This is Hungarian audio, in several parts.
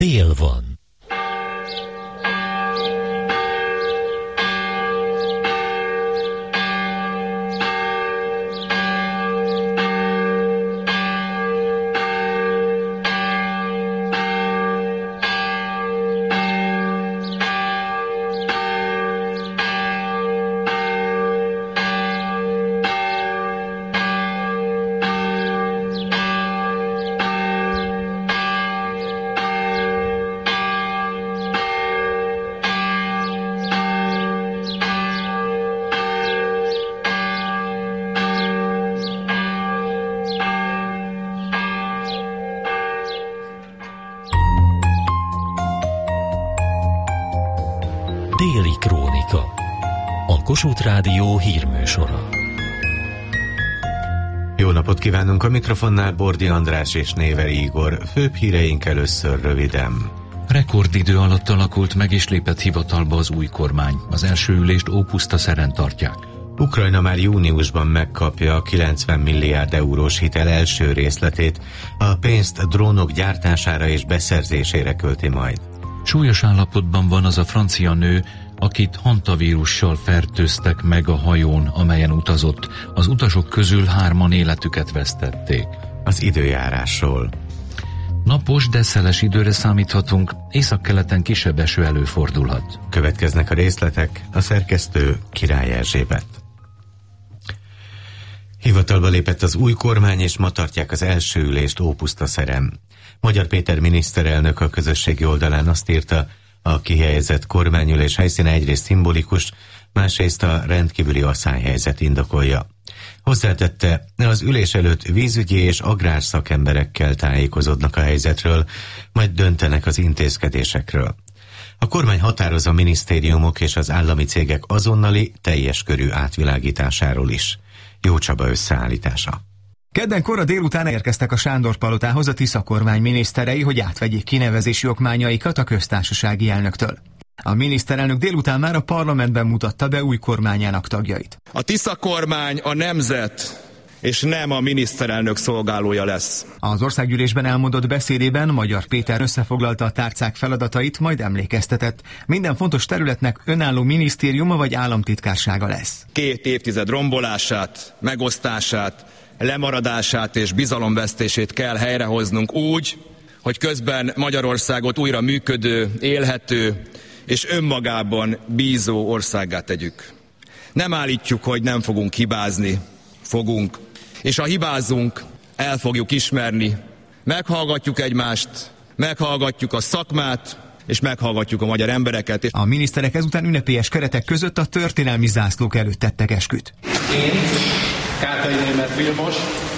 Tél van. Déli Krónika. A Kossuth Rádió hírműsora. Jó napot kívánunk, a mikrofonnál Bordi András és Néveri Igor. Főbb híreink először röviden. Rekordidő alatt alakult meg és lépett hivatalba az új kormány. Az első ülést Ópusztaszeren tartják. Ukrajna már júniusban megkapja a 90 milliárd eurós hitel első részletét. A pénzt drónok gyártására és beszerzésére költi majd. Súlyos állapotban van az a francia nő, akit hantavírussal fertőztek meg a hajón, amelyen utazott. Az utasok közül 3 életüket vesztették. Az időjárásról. Napos, de szeles időre számíthatunk, északkeleten kisebb eső előfordulhat. Következnek a részletek, a szerkesztő Király Erzsébet. Hivatalba lépett az új kormány, és ma tartják az első ülést Ópusztaszeren. Magyar Péter miniszterelnök a közösségi oldalán azt írta, a kihelyezett kormányülés helyszíne egyrészt szimbolikus, másrészt a rendkívüli asszályhelyzet indokolja. Hozzátette, az ülés előtt vízügyi és agrárszakemberekkel tájékozódnak a helyzetről, majd döntenek az intézkedésekről. A kormány határoz a minisztériumok és az állami cégek azonnali, teljes körű átvilágításáról is. Jó Csaba összeállítása. Kedden kora délután érkeztek a Sándor-palotához a Tisza kormány miniszterei, hogy átvegyék kinevezési okmányaikat a köztársasági elnöktől. A miniszterelnök délután már a parlamentben mutatta be új kormányának tagjait. A Tisza kormány a nemzet és nem a miniszterelnök szolgálója lesz. Az országgyűlésben elmondott beszédében Magyar Péter összefoglalta a tárcák feladatait, majd emlékeztetett. Minden fontos területnek önálló minisztériuma vagy államtitkársága lesz. 2 évtized rombolását, megosztását, lemaradását és bizalomvesztését kell helyrehoznunk úgy, hogy közben Magyarországot újra működő, élhető és önmagában bízó országgá tegyük. Nem állítjuk, hogy nem fogunk hibázni, fogunk, és ha hibázunk, el fogjuk ismerni, meghallgatjuk egymást, meghallgatjuk a szakmát, és meghallgatjuk a magyar embereket. A miniszterek ezután ünnepélyes keretek között a történelmi zászlók előtt tettek esküt. Én, Kátai Németh Vilmos.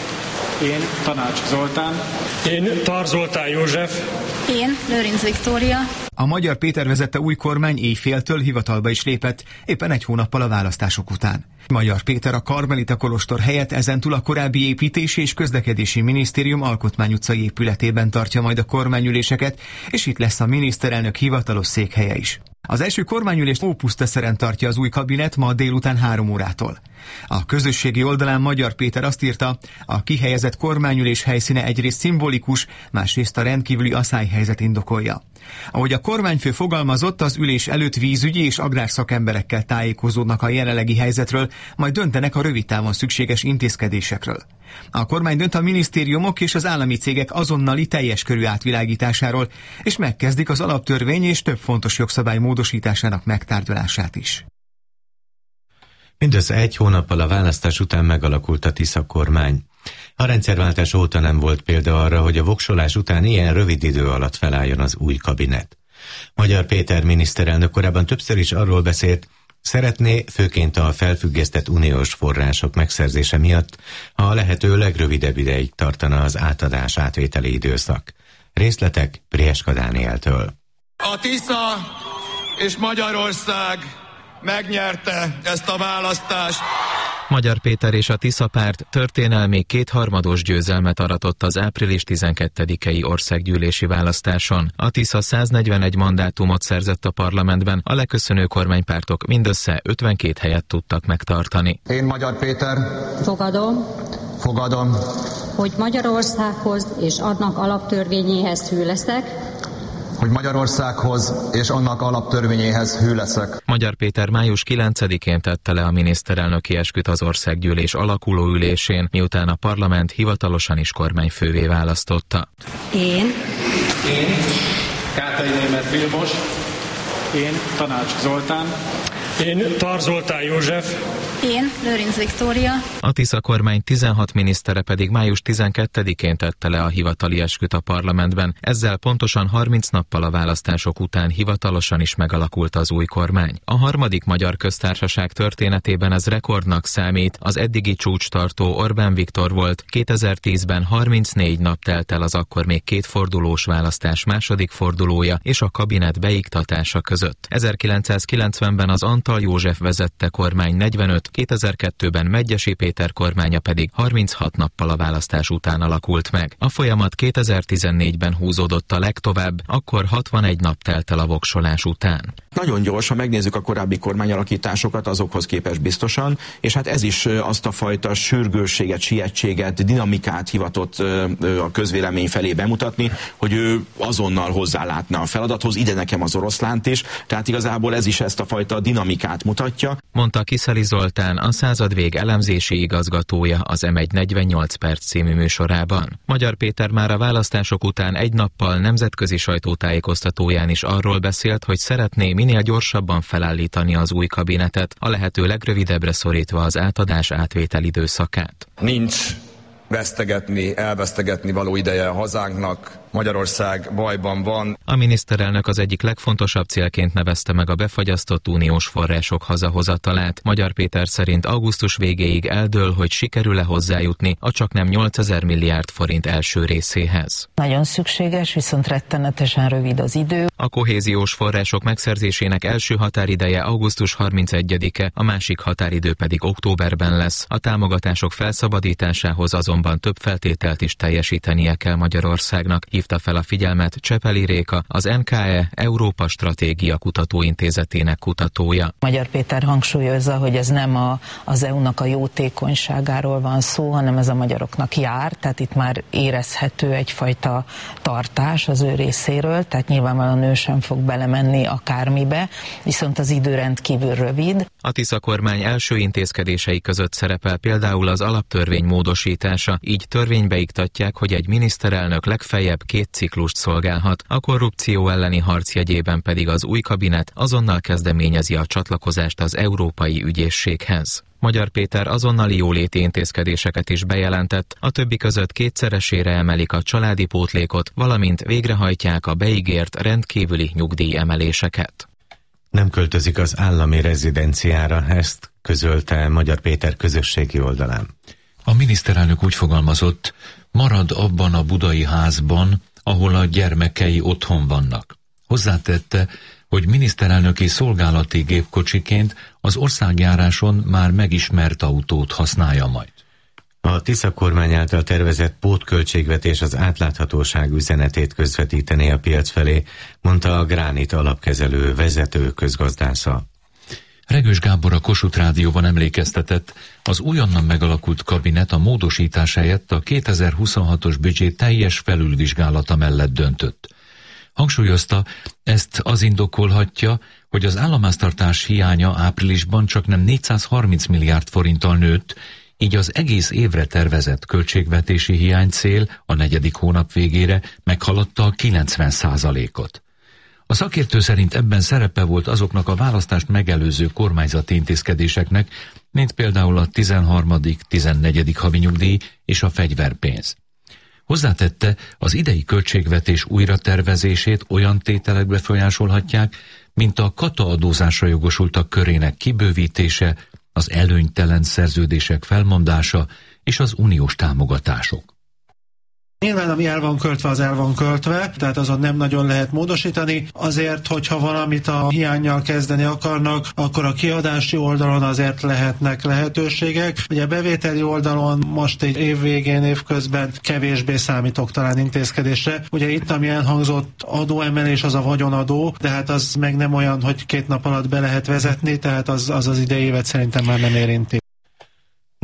Én, Tanács Zoltán. Én, Tar Zoltán József. Én, Lőrinc Viktória. A Magyar Péter vezette új kormány éjféltől hivatalba is lépett, éppen 1 hónappal a választások után. Magyar Péter a Karmelita kolostor helyett ezentúl a korábbi építési és közlekedési minisztérium Alkotmány utcai épületében tartja majd a kormányüléseket, és itt lesz a miniszterelnök hivatalos székhelye is. Az első kormányülést Ópusztaszeren tartja az új kabinet ma délután 3 órától. A közösségi oldalán Magyar Péter azt írta, a kihelyezett kormányülés helyszíne egyrészt szimbolikus, másrészt a rendkívüli asszályhelyzet indokolja. Ahogy a kormányfő fogalmazott, az ülés előtt vízügyi és agrárszakemberekkel tájékozódnak a jelenlegi helyzetről, majd döntenek a rövid távon szükséges intézkedésekről. A kormány dönt a minisztériumok és az állami cégek azonnali teljes körű átvilágításáról, és megkezdik az alaptörvény és több fontos jogszabály módosításának megtárgyalását is. Mindössze 1 hónappal a választás után megalakult a Tisza kormány. A rendszerváltás óta nem volt példa arra, hogy a voksolás után ilyen rövid idő alatt felálljon az új kabinet. Magyar Péter miniszterelnök korábban többször is arról beszélt, szeretné, főként a felfüggesztett uniós források megszerzése miatt, ha a lehető legrövidebb ideig tartana az átadás-átvételi időszak. Részletek Prieska Dánieltől. A Tisza és Magyarország megnyerte ezt a választást. Magyar Péter és a Tisza párt történelmi 2/3 győzelmet aratott az április 12-i országgyűlési választáson. A Tisza 141 mandátumot szerzett a parlamentben, a leköszönő kormánypártok mindössze 52 helyet tudtak megtartani. Én, Magyar Péter, fogadom, hogy Magyarországhoz és annak alaptörvényéhez hű leszek, hogy Magyarországhoz és annak alaptörvényéhez hű leszek. Magyar Péter május 9-én tette le a miniszterelnöki esküt az országgyűlés alakuló ülésén, miután a parlament hivatalosan is kormányfővé választotta. Én Kátai Németh Vilmos. Én Tanács Zoltán. Én Tarzoltán József. Én Lőrinc Viktória. A Tisza kormány 16 minisztere pedig május 12-én tette le a hivatali esküt a parlamentben, ezzel pontosan 30 nappal a választások után hivatalosan is megalakult az új kormány. A harmadik magyar köztársaság történetében ez rekordnak számít, az eddigi csúcstartó Orbán Viktor volt, 2010-ben 34 nap telt el az akkor még kétfordulós választás második fordulója és a kabinet beiktatása között. 1990-ben az Antal József vezette kormány 45, 2002-ben Medgyessy Péter kormánya pedig 36 nappal a választás után alakult meg. A folyamat 2014-ben húzódott a legtovább, akkor 61 nap telt el a voksolás után. Nagyon gyors, ha megnézzük a korábbi kormányalakításokat, azokhoz képest biztosan, és hát ez is azt a fajta sürgősséget, sietséget, dinamikát hivatott a közvélemény felé bemutatni, hogy ő azonnal hozzálátna a feladathoz, ide nekem az oroszlánt is, tehát igazából ez is ezt a fajta dinamikát mutatja. Mondta Kiszeli Zoltán, a századvég elemzési igazgatója az M1 48 perc című műsorában. Magyar Péter már a választások után egy nappal nemzetközi sajtótájékoztatóján is arról beszélt, hogy szeretné minél gyorsabban felállítani az új kabinetet, a lehető legrövidebbre szorítva az átadás átvétel időszakát. Nincs elvesztegetni való ideje a hazánknak. Magyarország bajban van. A miniszterelnök az egyik legfontosabb célként nevezte meg a befagyasztott uniós források hazahozatalát. Magyar Péter szerint augusztus végéig eldől, hogy sikerül-e hozzájutni a csaknem 8000 milliárd forint első részéhez. Nagyon szükséges, viszont rettenetesen rövid az idő. A kohéziós források megszerzésének első határideje augusztus 31-e, a másik határidő pedig októberben lesz. A támogatások felszabadításához azonban több feltételt is teljesítenie kell Magyarországnak. Hívta fel a figyelmet Csepeli Réka, az NKE Európa Stratégia Kutatóintézetének kutatója. Magyar Péter hangsúlyozza, hogy ez nem az EU-nak a jótékonyságáról van szó, hanem ez a magyaroknak jár, tehát itt már érezhető egyfajta tartás az ő részéről, tehát nyilvánvalóan ő sem fog belemenni akármibe, viszont az idő rendkívül rövid. A Tisza kormány első intézkedései között szerepel például az alaptörvény módosítása, így törvénybe iktatják, hogy egy miniszterelnök legfeljebb 2 ciklust szolgálhat, a korrupció elleni harc jegyében pedig az új kabinet azonnal kezdeményezi a csatlakozást az Európai Ügyészséghez. Magyar Péter azonnali jóléti intézkedéseket is bejelentett, a többi között 2-szeresére emelik a családi pótlékot, valamint végrehajtják a beígért rendkívüli nyugdíjemeléseket. Nem költözik az állami rezidenciára, ezt közölte Magyar Péter közösségi oldalán. A miniszterelnök úgy fogalmazott, marad abban a budai házban, ahol a gyermekei otthon vannak. Hozzátette, hogy miniszterelnöki szolgálati gépkocsiként az országjáráson már megismert autót használja majd. A Tisza kormány által tervezett pótköltségvetés az átláthatóság üzenetét közvetítené a piac felé, mondta a Gránit alapkezelő vezető közgazdásza. Regős Gábor a Kossuth Rádióban emlékeztetett, az újonnan megalakult kabinet a módosítás helyett a 2026-os büdzsé teljes felülvizsgálata mellett döntött. Hangsúlyozta, ezt az indokolhatja, hogy az államháztartás hiánya áprilisban csaknem 430 milliárd forinttal nőtt, így az egész évre tervezett költségvetési hiánycél a 4. hónap végére meghaladta a 90%-ot. A szakértő szerint ebben szerepe volt azoknak a választást megelőző kormányzati intézkedéseknek, mint például a 13., 14. havi nyugdíj és a fegyverpénz. Hozzátette, az idei költségvetés újratervezését olyan tételek befolyásolhatják, mint a kataadózásra jogosultak körének kibővítése, az előnytelen szerződések felmondása és az uniós támogatások. Nyilván ami el van költve, az el van költve, tehát azon nem nagyon lehet módosítani. Azért, hogyha valamit a hiánnyal kezdeni akarnak, akkor a kiadási oldalon azért lehetnek lehetőségek. Ugye a bevételi oldalon most egy év végén, évközben kevésbé számítok talán intézkedésre. Ugye itt, ami elhangzott adóemelés, az a vagyonadó, de hát az meg nem olyan, hogy 2 nap alatt be lehet vezetni, tehát az idei évet szerintem már nem érinti. Ma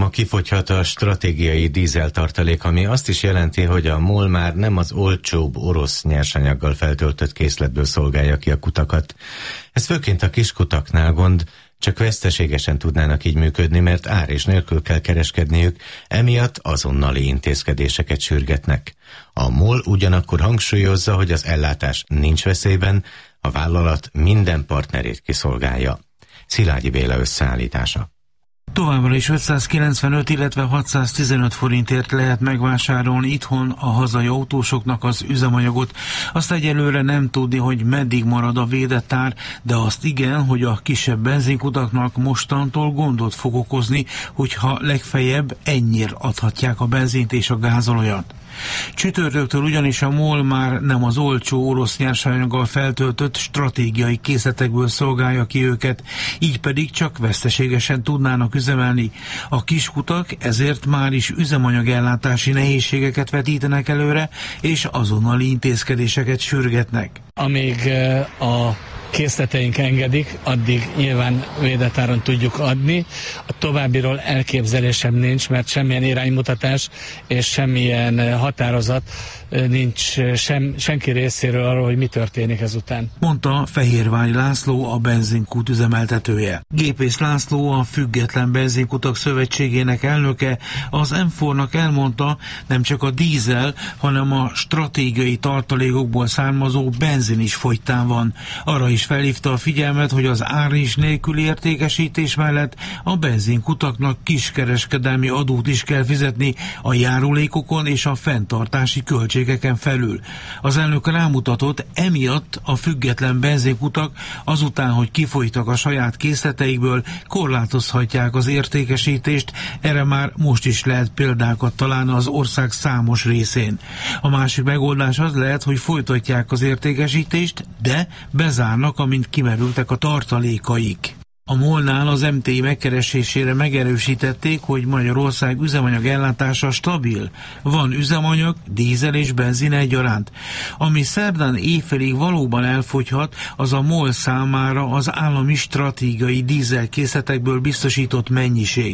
Ma kifogyhat a stratégiai dízeltartalék, ami azt is jelenti, hogy a MOL már nem az olcsóbb orosz nyersanyaggal feltöltött készletből szolgálja ki a kutakat. Ez főként a kiskutaknál gond, csak veszteségesen tudnának így működni, mert ár és nélkül kell kereskedniük, emiatt azonnali intézkedéseket sürgetnek. A MOL ugyanakkor hangsúlyozza, hogy az ellátás nincs veszélyben, a vállalat minden partnerét kiszolgálja. Szilágyi Béla összeállítása. Továbbra is 595, illetve 615 forintért lehet megvásárolni itthon a hazai autósoknak az üzemanyagot. Azt egyelőre nem tudni, hogy meddig marad a védett ár, de azt igen, hogy a kisebb benzinkutaknak mostantól gondot fog okozni, hogyha legfeljebb ennyire adhatják a benzint és a gázolajat. Csütörtöktől ugyanis a MOL már nem az olcsó orosz nyersanyaggal feltöltött stratégiai készletekből szolgálja ki őket, így pedig csak veszteségesen tudnának üzemelni. A kiskutak ezért már is üzemanyagellátási nehézségeket vetítenek előre, és azonnali intézkedéseket sürgetnek. Amíg a készleteink engedik, addig nyilván védett áron tudjuk adni. A továbbiról elképzelésem nincs, mert semmilyen iránymutatás és semmilyen határozat nincs senki részéről arról, hogy mi történik ezután. Mondta Fehérvári László, a benzinkút üzemeltetője. Gépész László, a Független Benzinkutak Szövetségének elnöke, az M4-nak elmondta, nem csak a dízel, hanem a stratégiai tartalékokból származó benzin is fogytán van. Arra is felhívta a figyelmet, hogy az árris nélküli értékesítés mellett a benzinkutaknak kiskereskedelmi adót is kell fizetni a járulékokon és a fenntartási költségeken felül. Az elnök rámutatott, emiatt a független benzinkutak azután, hogy kifogytak a saját készleteikből, korlátozhatják az értékesítést, erre már most is lehet példákat találni az ország számos részén. A másik megoldás az lehet, hogy folytatják az értékesítést, de bezárnak, amint kimerültek a tartalékaik. A MOL-nál az MTI megkeresésére megerősítették, hogy Magyarország üzemanyag ellátása stabil. Van üzemanyag, dízel és benzin egyaránt. Ami szerdán éjfélig valóban elfogyhat, az a MOL számára az állami stratégiai dízelkészletekből biztosított mennyiség.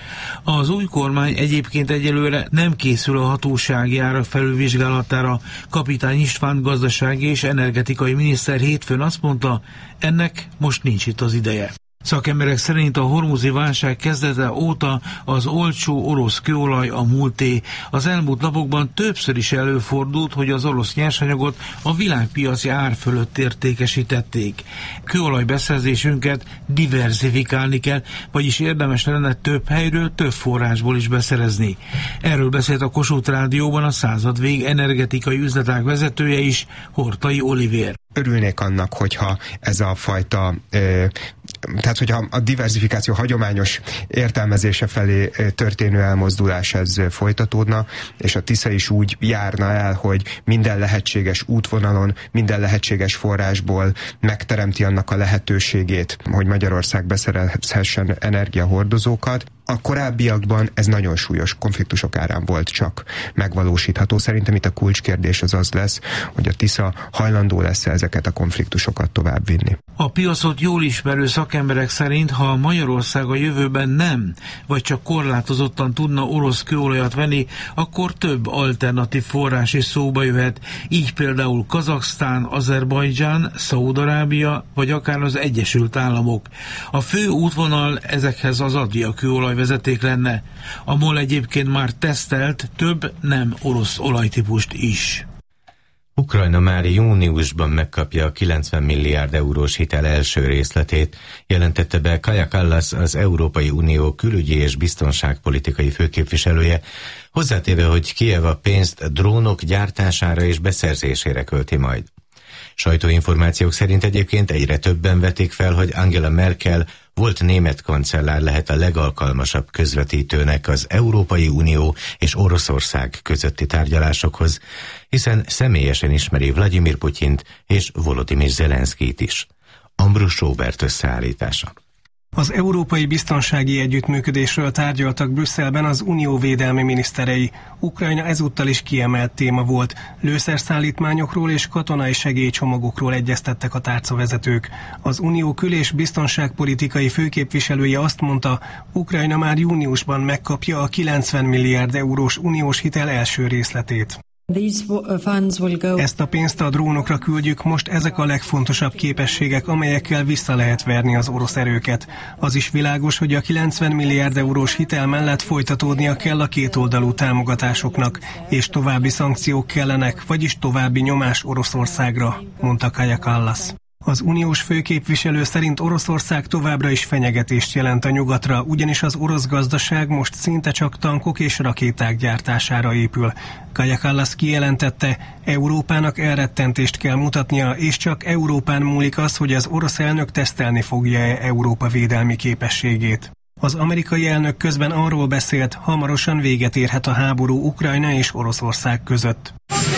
Az új kormány egyébként egyelőre nem készül a hatósági árak felülvizsgálatára. Kapitány István gazdasági és energetikai miniszter hétfőn azt mondta, ennek most nincs itt az ideje. Szakemberek szerint a hormuzi válság kezdete óta az olcsó orosz kőolaj a múlté. Az elmúlt napokban többször is előfordult, hogy az orosz nyersanyagot a világpiaci ár fölött értékesítették. Kőolaj beszerzésünket diverzifikálni kell, vagyis érdemes lenne több helyről, több forrásból is beszerezni. Erről beszélt a Kossuth Rádióban a századvég energetikai üzletág vezetője is, Hortai Olivér. Örülnék annak, hogyha ez a fajta, tehát hogyha a diverzifikáció hagyományos értelmezése felé történő elmozdulás ez folytatódna, és a Tisza is úgy járna el, hogy minden lehetséges útvonalon, minden lehetséges forrásból megteremti annak a lehetőségét, hogy Magyarország beszerezhessen energiahordozókat. A korábbiakban ez nagyon súlyos konfliktusok árán volt csak megvalósítható. Szerintem itt a kulcskérdés az lesz, hogy a Tisza hajlandó lesz ezeket a konfliktusokat továbbvinni. A piacot jól ismerő szakemberek szerint, ha Magyarország a jövőben nem, vagy csak korlátozottan tudna orosz kőolajat venni, akkor több alternatív forrás is szóba jöhet. Így például Kazaksztán, Azerbajdzsán, Szaúd-Arábia, vagy akár az Egyesült Államok. A fő útvonal ezekhez az Adria kőolajvezeték lenne. A MOL egyébként már tesztelt több nem orosz olajtípust is. Ukrajna már júniusban megkapja a 90 milliárd eurós hitel első részletét, jelentette be Kaja Kallas, az Európai Unió külügyi és biztonságpolitikai főképviselője, hozzátéve, hogy Kijev a pénzt drónok gyártására és beszerzésére költi majd. Sajtóinformációk szerint egyébként egyre többen vetik fel, hogy Angela Merkel volt német kancellár lehet a legalkalmasabb közvetítőnek az Európai Unió és Oroszország közötti tárgyalásokhoz, hiszen személyesen ismeri Vladimir Putyint és Volodymyr Zelenszkijt is. Ambrus Róbert összeállítása. Az európai biztonsági együttműködésről tárgyaltak Brüsszelben az unió védelmi miniszterei. Ukrajna ezúttal is kiemelt téma volt. Lőszerszállítmányokról és katonai segélycsomagokról egyeztettek a tárcavezetők. Az unió kül- és biztonságpolitikai főképviselője azt mondta, Ukrajna már júniusban megkapja a 90 milliárd eurós uniós hitel első részletét. Ezt a pénzt a drónokra küldjük, most ezek a legfontosabb képességek, amelyekkel vissza lehet verni az orosz erőket. Az is világos, hogy a 90 milliárd eurós hitel mellett folytatódnia kell a kétoldalú támogatásoknak, és további szankciók kellenek, vagyis további nyomás Oroszországra, mondta Kaja Kallas. Az uniós főképviselő szerint Oroszország továbbra is fenyegetést jelent a nyugatra, ugyanis az orosz gazdaság most szinte csak tankok és rakéták gyártására épül. Kaja Kallas kijelentette, Európának elrettentést kell mutatnia, és csak Európán múlik az, hogy az orosz elnök tesztelni fogja-e Európa védelmi képességét. Az amerikai elnök közben arról beszélt, hamarosan véget érhet a háború Ukrajna és Oroszország között.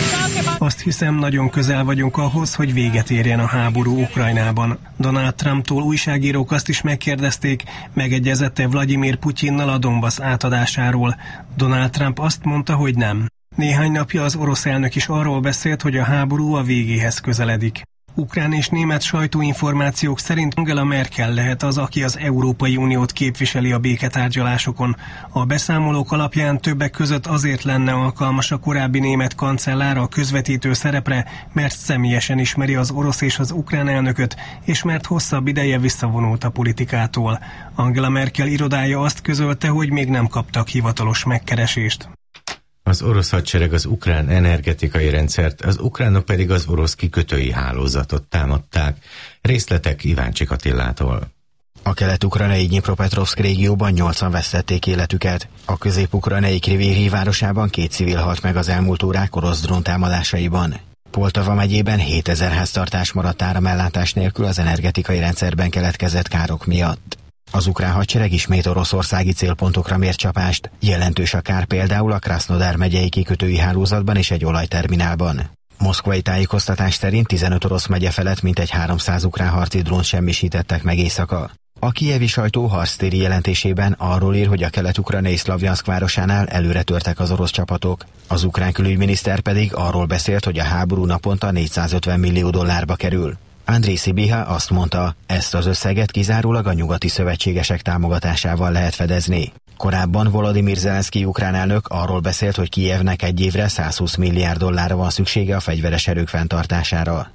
Azt hiszem, nagyon közel vagyunk ahhoz, hogy véget érjen a háború Ukrajnában. Donald Trumptól újságírók azt is megkérdezték, megegyezett-e Vladimir Putyinnal a Donbass átadásáról. Donald Trump azt mondta, hogy nem. Néhány napja az orosz elnök is arról beszélt, hogy a háború a végéhez közeledik. Ukrán és német sajtóinformációk szerint Angela Merkel lehet az, aki az Európai Uniót képviseli a béketárgyalásokon. A beszámolók alapján többek között azért lenne alkalmas a korábbi német kancellár a közvetítő szerepre, mert személyesen ismeri az orosz és az ukrán elnököt, és mert hosszabb ideje visszavonult a politikától. Angela Merkel irodája azt közölte, hogy még nem kaptak hivatalos megkeresést. Az orosz hadsereg az ukrán energetikai rendszert, az ukránok pedig az orosz kikötői hálózatot támadták. Részletek Iváncsik Attilától. A kelet-ukrajnai Dnyipropetrovszk régióban 80 vesztették életüket. A közép-ukrajnai Kriviri városában 2 civil halt meg az elmúlt órák orosz dróntámadásaiban. Poltava megyében 7000 háztartás maradt áramellátás nélkül az energetikai rendszerben keletkezett károk miatt. Az ukrán hadsereg ismét oroszországi célpontokra mért csapást. Jelentős a kár például a Krasnodar megyei kikötői hálózatban és egy olajterminálban. Moszkvai tájékoztatás szerint 15 orosz megye felett mintegy 300 ukrán harci drónt semmisítettek meg éjszaka. A kijevi sajtó harctéri jelentésében arról ír, hogy a kelet-ukrajnai Szlavjanszk városánál előre törtek az orosz csapatok. Az ukrán külügyminiszter pedig arról beszélt, hogy a háború naponta 450 millió dollárba kerül. Andriy Sibiha azt mondta, ezt az összeget kizárólag a nyugati szövetségesek támogatásával lehet fedezni. Korábban Volodymyr Zelenszky ukrán elnök arról beszélt, hogy Kijevnek egy évre 120 milliárd dollárra van szüksége a fegyveres erők fenntartására.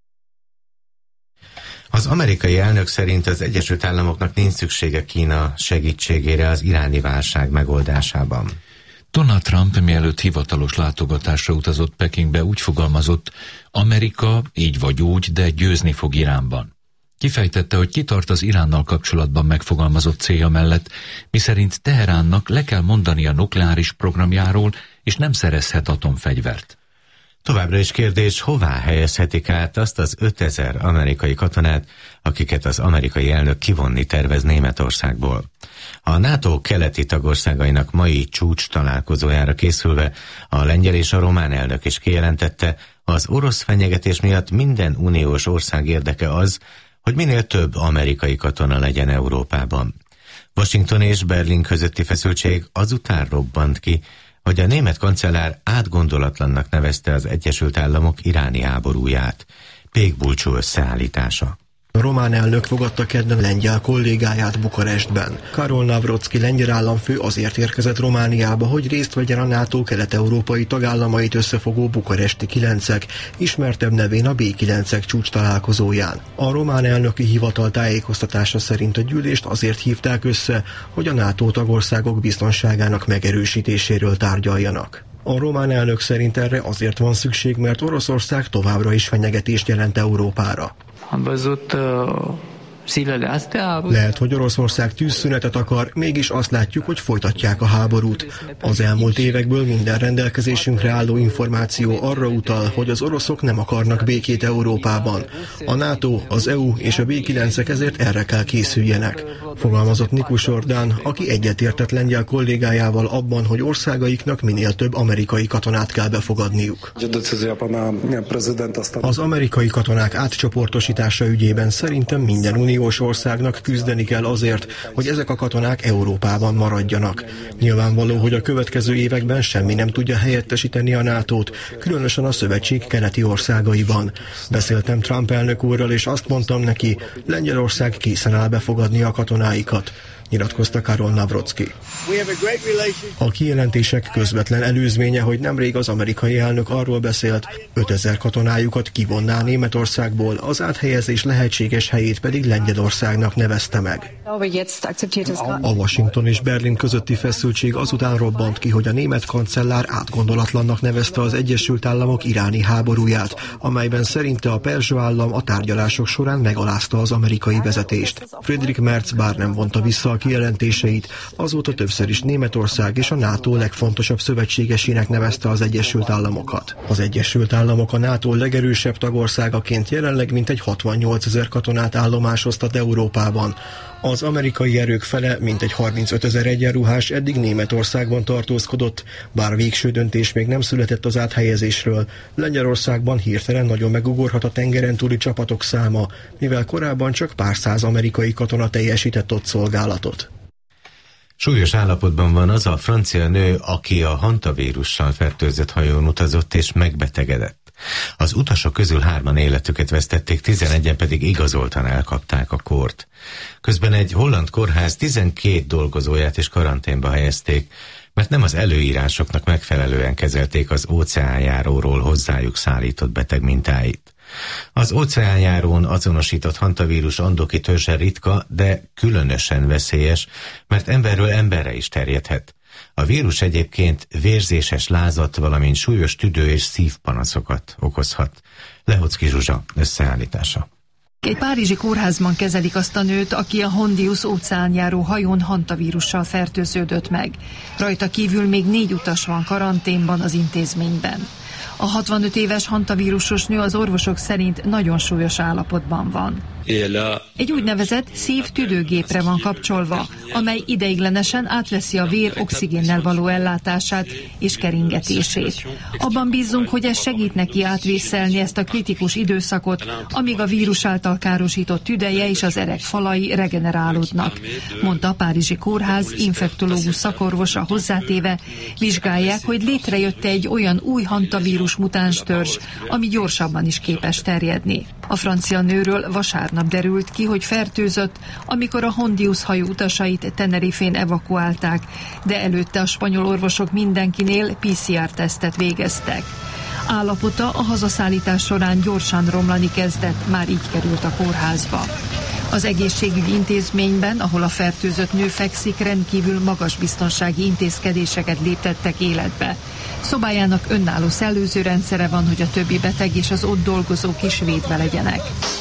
Az amerikai elnök szerint az Egyesült Államoknak nincs szüksége Kína segítségére az iráni válság megoldásában. Donald Trump mielőtt hivatalos látogatásra utazott Pekingbe úgy fogalmazott, Amerika így vagy úgy, de győzni fog Iránban. Kifejtette, hogy kitart az Iránnal kapcsolatban megfogalmazott célja mellett, miszerint Teheránnak le kell mondani a nukleáris programjáról, és nem szerezhet atomfegyvert. Továbbra is kérdés, hová helyezhetik át azt az 5000 amerikai katonát, akiket az amerikai elnök kivonni tervez Németországból. A NATO keleti tagországainak mai csúcs találkozójára készülve a lengyel és a román elnök is kijelentette, az orosz fenyegetés miatt minden uniós ország érdeke az, hogy minél több amerikai katona legyen Európában. Washington és Berlin közötti feszültség azután robbant ki, hogy a német kancellár átgondolatlannak nevezte az Egyesült Államok iráni háborúját. Pékbulcsú összeállítása. A román elnök fogadta kedden lengyel kollégáját Bukarestben. Karol Navrocki lengyel államfő azért érkezett Romániába, hogy részt vegyen a NATO kelet-európai tagállamait összefogó bukaresti 9-ek, ismertebb nevén a B9-ek csúcs találkozóján. A román elnöki hivatal tájékoztatása szerint a gyűlést azért hívták össze, hogy a NATO tagországok biztonságának megerősítéséről tárgyaljanak. A román elnök szerint erre azért van szükség, mert Oroszország továbbra is fenyegetést jelent Európára. Lehet, hogy Oroszország tűzszünetet akar, mégis azt látjuk, hogy folytatják a háborút. Az elmúlt évekből minden rendelkezésünkre álló információ arra utal, hogy az oroszok nem akarnak békét Európában. A NATO, az EU és a B9-ek ezért erre kell készüljenek, fogalmazott Nikus Ordán, aki egyetértett lengyel kollégájával abban, hogy országaiknak minél több amerikai katonát kell befogadniuk. Az amerikai katonák átcsoportosítása ügyében szerintem minden Uniós országnak küzdeni kell azért, hogy ezek a katonák Európában maradjanak. Nyilvánvaló, hogy a következő években semmi nem tudja helyettesíteni a NATO-t, különösen a szövetség keleti országaiban. Beszéltem Trump elnök úrral, és azt mondtam neki, Lengyelország készen áll befogadni a katonáikat, nyilatkozta Karol Nawrocki. A kijelentések közvetlen előzménye, hogy nemrég az amerikai elnök arról beszélt, 5000 katonájukat kivonná Németországból, az áthelyezés lehetséges helyét pedig Lengyelországnak nevezte meg. A Washington és Berlin közötti feszültség azután robbant ki, hogy a német kancellár átgondolatlannak nevezte az Egyesült Államok iráni háborúját, amelyben szerinte a perzsa állam a tárgyalások során megalázta az amerikai vezetést. Friedrich Merz bár nem vonta vissza a kijelentéseit, azóta többször is Németország és a NATO legfontosabb szövetségesének nevezte az Egyesült Államokat. Az Egyesült Államok a NATO legerősebb tagországaként jelenleg mintegy 68 000 katonát állomásoztat Európában. Az amerikai erők fele, mintegy 35 000 egyenruhás eddig Németországban tartózkodott, bár végső döntés még nem született az áthelyezésről. Lengyelországban hirtelen nagyon megugorhat a tengeren túli csapatok száma, mivel korábban csak pár száz amerikai katona teljesített ott szolgálatot. Súlyos állapotban van az a francia nő, aki a hantavírussal fertőzött hajón utazott és megbetegedett. Az utasok közül 3-an életüket vesztették, 11-en pedig igazoltan elkapták a kórt. Közben egy holland kórház 12 dolgozóját is karanténba helyezték, mert nem az előírásoknak megfelelően kezelték az óceánjáróról hozzájuk szállított beteg mintáit. Az óceánjárón azonosított hantavírus andoki törzse ritka, de különösen veszélyes, mert emberről emberre is terjedhet. A vírus egyébként vérzéses lázat, valamint súlyos tüdő- és szívpanaszokat okozhat. Lehocki Zsuzsa összeállítása. Egy párizsi kórházban kezelik azt a nőt, aki a Hondius óceánjáró hajón hantavírussal fertőződött meg. Rajta kívül még 4 utas van karanténban az intézményben. A 65 éves hantavírusos nő az orvosok szerint nagyon súlyos állapotban van. Egy úgynevezett szív-tüdőgépre van kapcsolva, amely ideiglenesen átveszi a vér oxigénnel való ellátását és keringetését. Abban bízunk, hogy ez segít neki átvészelni ezt a kritikus időszakot, amíg a vírus által károsított tüdeje és az erek falai regenerálódnak, mondta a párizsi kórház infektológus szakorvosa hozzátéve, vizsgálják, hogy létrejött egy olyan új hantavírus mutáns törzs, ami gyorsabban is képes terjedni. A francia nőről vasárnap derült ki, hogy fertőzött, amikor a Hondius hajó utasait Tenerifén evakuálták, de előtte a spanyol orvosok mindenkinél PCR-tesztet végeztek. Állapota a hazaszállítás során gyorsan romlani kezdett, már így került a kórházba. Az egészségügyi intézményben, ahol a fertőzött nő fekszik, rendkívül magas biztonsági intézkedéseket léptettek életbe. Szobájának önálló szellőzőrendszere van, hogy a többi beteg és az ott dolgozók is védve legyenek.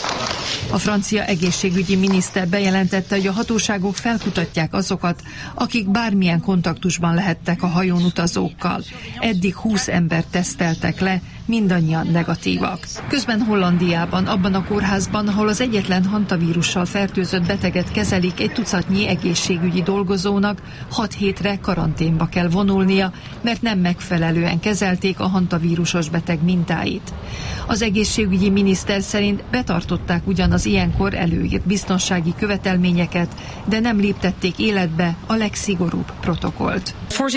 A francia egészségügyi miniszter bejelentette, hogy a hatóságok felkutatják azokat, akik bármilyen kontaktusban lehettek a hajón utazókkal. Eddig 20 embert teszteltek le, mindannyian negatívak. Közben Hollandiában, abban a kórházban, ahol az egyetlen hantavírussal fertőzött beteget kezelik, egy tucatnyi egészségügyi dolgozónak 6 hétre karanténba kell vonulnia, mert nem megfelelően kezelték a hantavírusos beteg mintáit. Az egészségügyi miniszter szerint betartották ugyan az ilyenkor előírt biztonsági követelményeket, de nem léptették életbe a legszigorúbb protokollt.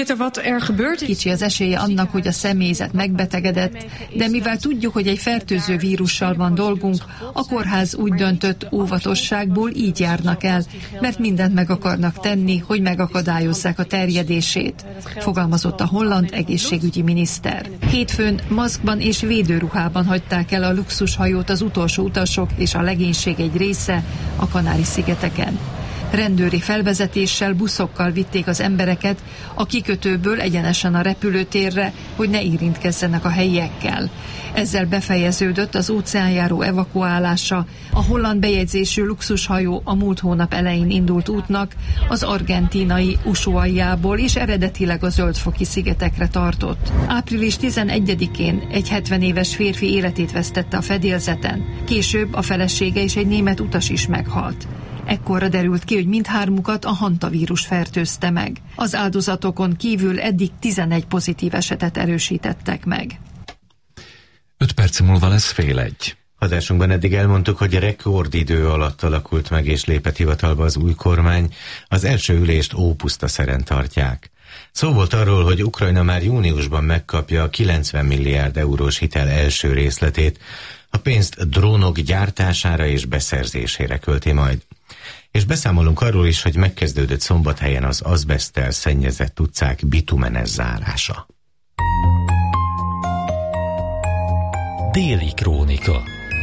Kicsi az esélye annak, hogy a személyzet megbetegedett, de mivel tudjuk, hogy egy fertőző vírussal van dolgunk, a kórház úgy döntött, óvatosságból így járnak el, mert mindent meg akarnak tenni, hogy megakadályozzák a terjedését, fogalmazott a holland egészségügyi miniszter. Hétfőn maszkban és védőruhában hagyták el a luxushajót az utolsó utasok és a legénység egy része a Kanári-szigeteken. Rendőri felvezetéssel, buszokkal vitték az embereket a kikötőből egyenesen a repülőtérre, hogy ne érintkezzenek a helyiekkel. Ezzel befejeződött az óceánjáró evakuálása. A holland bejegyzésű luxushajó a múlt hónap elején indult útnak az argentínai Ushuaiából és eredetileg a Zöld-foki szigetekre tartott. Április 11-én egy 70 éves férfi életét vesztette a fedélzeten. Később a felesége és egy német utas is meghalt. Ekkorra derült ki, hogy mindhármukat a hantavírus fertőzte meg. Az áldozatokon kívül eddig 11 pozitív esetet erősítettek meg. 5 perc múlva lesz 12:30. Adásunkban eddig elmondtuk, hogy rekordidő alatt alakult meg és lépett hivatalba az új kormány, az első ülést Ópusztaszeren tartják. Szó volt arról, hogy Ukrajna már júniusban megkapja a 90 milliárd eurós hitel első részletét, a pénzt drónok gyártására és beszerzésére költi majd. És beszámolunk arról is, hogy megkezdődött Szombathelyen az azbeszttel szennyezett utcák bitumenes zárása. Déli krónika.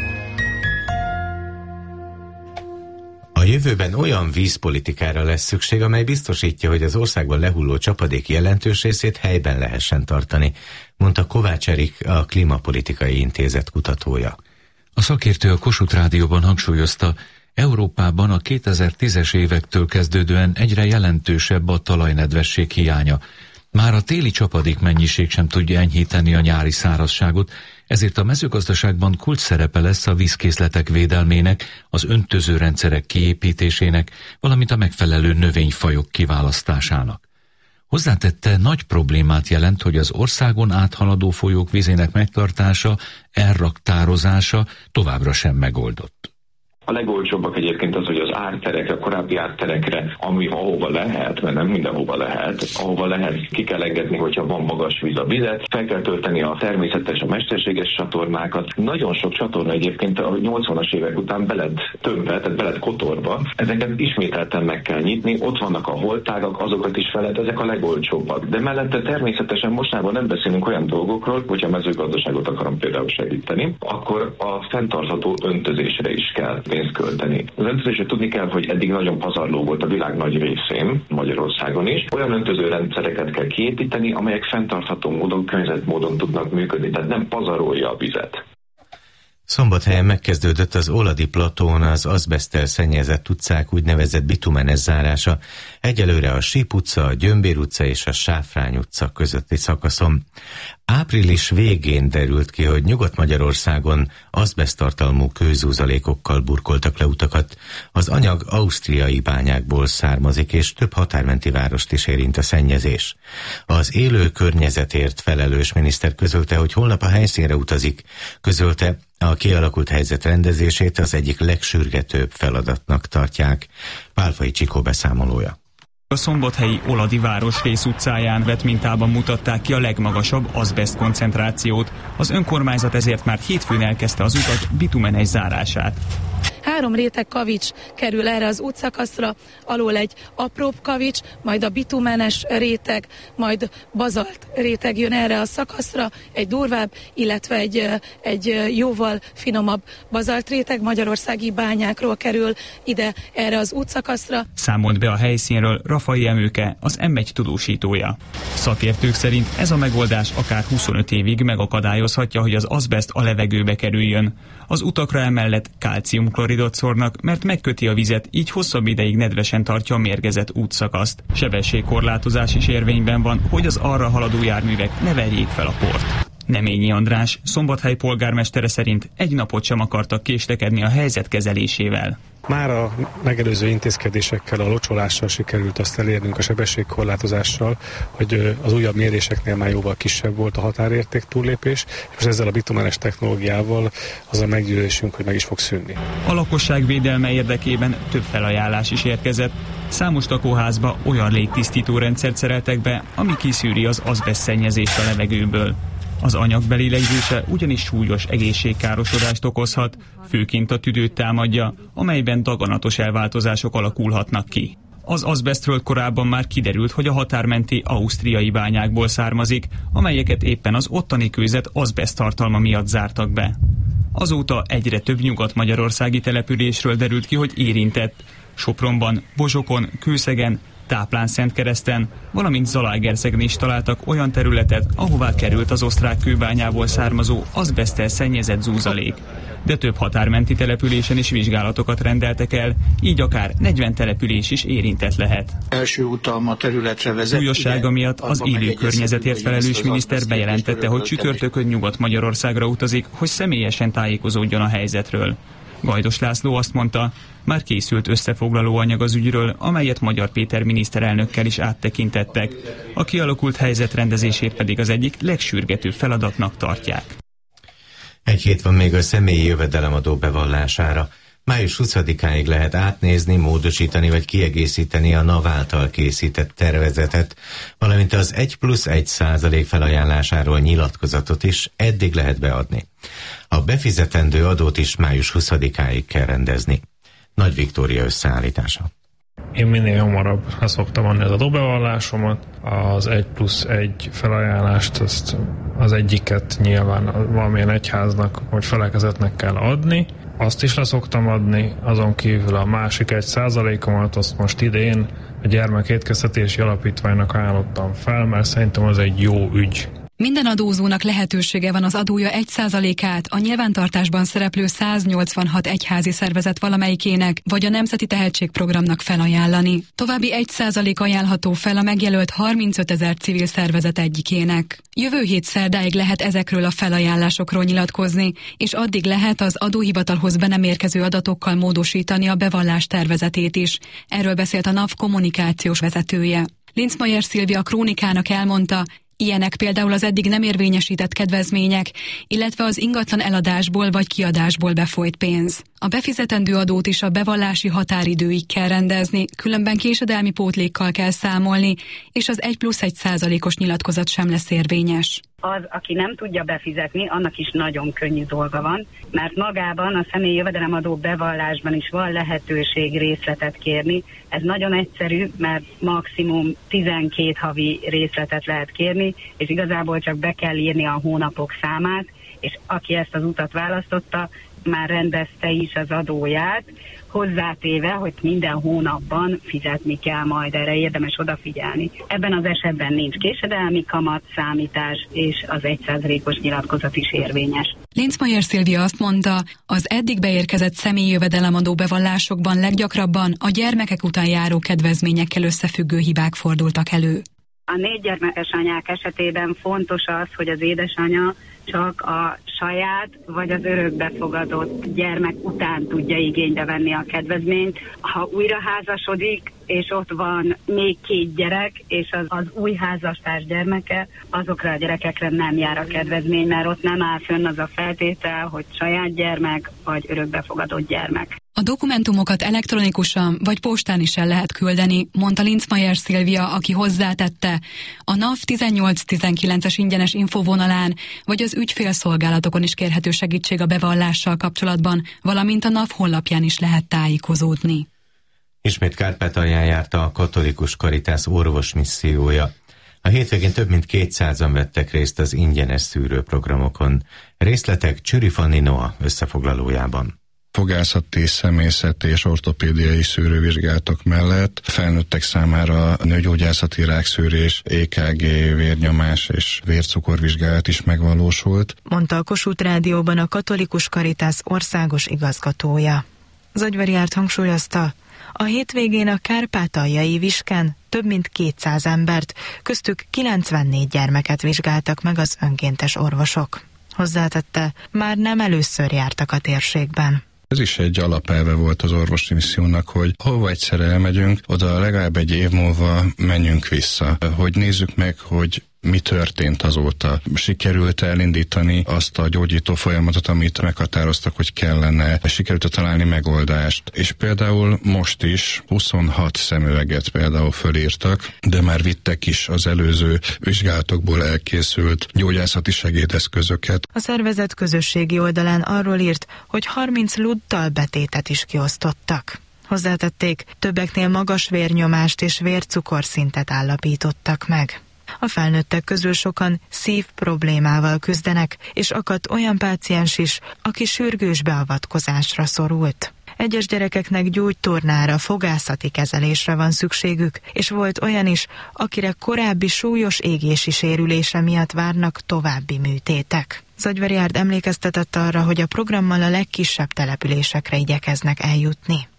A jövőben olyan vízpolitikára lesz szükség, amely biztosítja, hogy az országban lehulló csapadék jelentős részét helyben lehessen tartani, mondta Kovács Erik, a Klímapolitikai Intézet kutatója. A szakértő a Kossuth Rádióban hangsúlyozta, Európában a 2010-es évektől kezdődően egyre jelentősebb a talajnedvesség hiánya. Már a téli csapadék mennyiség sem tudja enyhíteni a nyári szárazságot, ezért a mezőgazdaságban kulcs szerepe lesz a vízkészletek védelmének, az öntözőrendszerek kiépítésének, valamint a megfelelő növényfajok kiválasztásának. Hozzátette, nagy problémát jelent, hogy az országon áthaladó folyók vízének megtartása, elraktározása továbbra sem megoldott. A legolcsóbbak egyébként az, hogy az árterekre, a korábbi árterekre, ahova lehet, mert nem mindenhova lehet, ahova lehet, ki kell engedni, hogyha van magas víz a vizet, fel kell tölteni a természetes, a mesterséges csatornákat. Nagyon sok csatorna egyébként a 80-as évek után be lett tömve, tehát be lett kotorba. Ezeket ismételten meg kell nyitni, ott vannak a holtágak, azokat is fel lehet, ezek a legolcsóbbak. De mellette természetesen mostában nem beszélünk olyan dolgokról, hogyha a mezőgazdaságot akarom például segíteni, akkor a fenntartható öntözésre is kell pénzt költeni. Az öntözésre tudni kell, hogy eddig nagyon pazarló volt a világ nagy részén, Magyarországon is. Olyan öntözőrendszereket kell kiépíteni, amelyek fenntartható módon, környezetmódon tudnak működni, tehát nem pazarolja a vizet. Szombathelyen megkezdődött az Oladi platón az azbeszttel szennyezett utcák úgynevezett bitumenes zárása. Egyelőre a Síp utca, a Gyömbér utca és a Sáfrány utca közötti szakaszon. Április végén derült ki, hogy Nyugat-Magyarországon azbeszttartalmú kőzúzalékokkal burkoltak le utakat. Az anyag ausztriai bányákból származik, és több határmenti várost is érint a szennyezés. Az élő környezetért felelős miniszter közölte, hogy holnap a helyszínre utazik. Közölte, a kialakult helyzet rendezését az egyik legsürgetőbb feladatnak tartják. Pálfai Csikó beszámolója. A szombathelyi Oladi városrész utcáján vett mintában mutatták ki a legmagasabb azbeszt koncentrációt. Az önkormányzat ezért már hétfőn elkezdte az utak bitumenes zárását. 3 réteg kavics kerül erre az útszakaszra, alól egy apróbb kavics, majd a bitumenes réteg, majd bazalt réteg jön erre a szakaszra, egy durvább, illetve egy jóval finomabb bazalt réteg magyarországi bányákról kerül ide erre az útszakaszra. Számolt be a helyszínről Rafai Emőke, az M1 tudósítója. Szakértők szerint ez a megoldás akár 25 évig megakadályozhatja, hogy az azbeszt a levegőbe kerüljön. Az utakra emellett kálciumkloridot szórnak, mert megköti a vizet, így hosszabb ideig nedvesen tartja a mérgezett útszakaszt. Sebességkorlátozás is érvényben van, hogy az arra haladó járművek ne verjék fel a port. Neményi András, Szombathely polgármestere szerint egy napot sem akartak késlekedni a helyzet kezelésével. Már a megelőző intézkedésekkel, a locsolással sikerült azt elérnünk, a sebességkorlátozással, hogy az újabb méréseknél már jóval kisebb volt a határérték túllépés, és ezzel a bitumenes technológiával az a meggyőződésünk, hogy meg is fog szűnni. A lakosság védelme érdekében több felajánlás is érkezett. Számos lakóházba olyan légtisztító rendszert szereltek be, ami kiszűri az azbeszt szennyezést a levegőből. Az anyag belélegzése ugyanis súlyos egészségkárosodást okozhat, főként a tüdőt támadja, amelyben daganatos elváltozások alakulhatnak ki. Az azbesztről korábban már kiderült, hogy a határmenti ausztriai bányákból származik, amelyeket éppen az ottani kőzet azbeszt tartalma miatt zártak be. Azóta egyre több nyugat-magyarországi településről derült ki, hogy érintett. Sopronban, Bozsokon, Kőszegen, Táplán-Szentkereszten, valamint Zalaegerszegen is találtak olyan területet, ahová került az osztrák kőbányából származó azbeszttel szennyezett zúzalék. De több határmenti településen is vizsgálatokat rendeltek el, így akár 40 település is érintett lehet. Első utam a területre vezet. Súlyossága miatt az élő környezetért felelős miniszter bejelentette, hogy csütörtökön Nyugat-Magyarországra utazik, hogy személyesen tájékozódjon a helyzetről. Gajdos László azt mondta, már készült összefoglaló anyag az ügyről, amelyet Magyar Péter miniszterelnökkel is áttekintettek. A kialakult helyzet rendezését pedig az egyik legsürgetőbb feladatnak tartják. Egy hét van még a személyi jövedelemadó bevallására. Május 20-áig lehet átnézni, módosítani vagy kiegészíteni a NAV által készített tervezetet, valamint az 1+1% felajánlásáról nyilatkozatot is eddig lehet beadni. A befizetendő adót is május 20-áig kell rendezni. Nagy Viktória összeállítása. Én minél hamarabb szoktam adni az adóbevallásomat, az 1+1 felajánlást, az egyiket nyilván valamilyen egyháznak vagy felekezetnek kell adni, azt is leszoktam adni, azon kívül a másik 1%-omat azt most idén a Gyermekétkeztetési Alapítványnak ajánlottam fel, mert szerintem az egy jó ügy. Minden adózónak lehetősége van az adója 1%-át a nyilvántartásban szereplő 186 egyházi szervezet valamelyikének vagy a Nemzeti Tehetségprogramnak felajánlani. További 1% ajánlható fel a megjelölt 35 000 civil szervezet egyikének. Jövő hét szerdáig lehet ezekről a felajánlásokról nyilatkozni, és addig lehet az adóhivatalhoz be nem érkező adatokkal módosítani a bevallás tervezetét is. Erről beszélt a NAV kommunikációs vezetője. Linzmaier Szilvia a Krónikának elmondta, ilyenek például az eddig nem érvényesített kedvezmények, illetve az ingatlan eladásból vagy kiadásból befolyt pénz. A befizetendő adót is a bevallási határidőig kell rendezni, különben késedelmi pótlékkal kell számolni, és az 1+1%-os nyilatkozat sem lesz érvényes. Az, aki nem tudja befizetni, annak is nagyon könnyű dolga van, mert magában a személyi jövedelemadó bevallásban is van lehetőség részletet kérni. Ez nagyon egyszerű, mert maximum 12 havi részletet lehet kérni, és igazából csak be kell írni a hónapok számát, és aki ezt az utat választotta, már rendezte is az adóját, hozzátéve, hogy minden hónapban fizetni kell majd, erre érdemes odafigyelni. Ebben az esetben nincs késedelmi kamat számítás, és az 1%-os nyilatkozat is érvényes. Linzmaier Szilvia azt mondta, az eddig beérkezett személyi jövedelemadó bevallásokban leggyakrabban a gyermekek után járó kedvezményekkel összefüggő hibák fordultak elő. A 4 gyermekes anyák esetében fontos az, hogy az édesanya csak a saját vagy az örökbefogadott gyermek után tudja igénybe venni a kedvezményt. Ha újra házasodik, és ott van még 2 gyerek, és az új házastárs gyermeke, azokra a gyerekekre nem jár a kedvezmény, mert ott nem áll fönn az a feltétel, hogy saját gyermek vagy örökbefogadott gyermek. A dokumentumokat elektronikusan vagy postán is el lehet küldeni, mondta Linzmaier Szilvia, aki hozzátette, a NAV 1819-es ingyenes infovonalán vagy az ügyfélszolgálatokon is kérhető segítség a bevallással kapcsolatban, valamint a NAV honlapján is lehet tájékozódni. Ismét Kárpátalján járta a Katolikus Karitász orvosmissziója. A hétvégén több mint 200-an vettek részt az ingyenes szűrőprogramokon. Részletek Csüri Fanni Noa összefoglalójában. Fogászati, személyzeti és ortopédiai szűrővizsgálatok mellett felnőttek számára nőgyógyászati rákszűrés, EKG, vérnyomás és vércukorvizsgálat is megvalósult, mondta a Kossuth Rádióban a Katolikus Karitász országos igazgatója. Zagyvari Árt hangsúlyozta, a hétvégén a kárpátaljai Visken több mint 200 embert, köztük 94 gyermeket vizsgáltak meg az önkéntes orvosok. Hozzátette, már nem először jártak a térségben. Ez is egy alapelve volt az orvosi missziónak, hogy hova egyszer elmegyünk, oda legalább egy év múlva menjünk vissza, hogy nézzük meg, hogy mi történt azóta. Sikerült elindítani azt a gyógyító folyamatot, amit meghatároztak, hogy kellene. Sikerült találni megoldást. És például most is 26 szemüveget például fölírtak, de már vittek is az előző vizsgálatokból elkészült gyógyászati segédeszközöket. A szervezet közösségi oldalán arról írt, hogy 30 luddal betétet is kiosztottak. Hozzátették, többeknél magas vérnyomást és vércukorszintet állapítottak meg. A felnőttek közül sokan szív problémával küzdenek, és akadt olyan páciens is, aki sürgős beavatkozásra szorult. Egyes gyerekeknek gyógytornára, fogászati kezelésre van szükségük, és volt olyan is, akire korábbi súlyos égési sérülése miatt várnak további műtétek. Zagyvari Árd emlékeztetett arra, hogy a programmal a legkisebb településekre igyekeznek eljutni.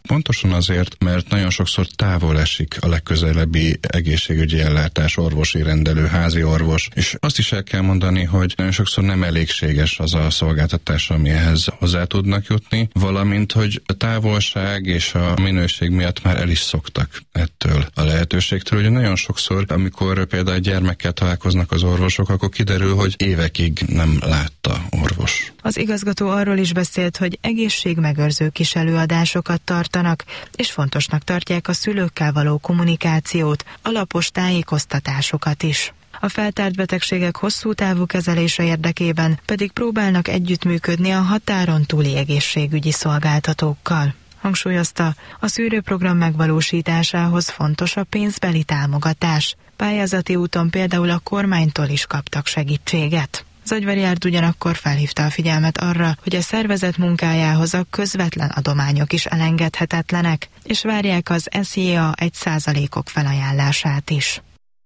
Pontosan azért, mert nagyon sokszor távol esik a legközelebbi egészségügyi ellátás, orvosi rendelő, házi orvos, és azt is el kell mondani, hogy nagyon sokszor nem elégséges az a szolgáltatás, ami ehhez hozzá tudnak jutni, valamint, hogy a távolság és a minőség miatt már el is szoktak ettől a lehetőségtől, hogy nagyon sokszor, amikor például gyermekkel találkoznak az orvosok, akkor kiderül, hogy évekig nem látta orvos. Az igazgató arról is beszélt, hogy egészségmegőrző kis előadásokat tartanak, és fontosnak tartják a szülőkkel való kommunikációt, alapos tájékoztatásokat is. A feltárt betegségek hosszú távú kezelése érdekében pedig próbálnak együttműködni a határon túli egészségügyi szolgáltatókkal. Hangsúlyozta, a szűrőprogram megvalósításához fontos a pénzbeli támogatás. Pályázati úton például a kormánytól is kaptak segítséget. Zagyvar-Járd ugyanakkor felhívta a figyelmet arra, hogy a szervezet munkájához a közvetlen adományok is elengedhetetlenek, és várják az SZIA 1%-ok felajánlását is.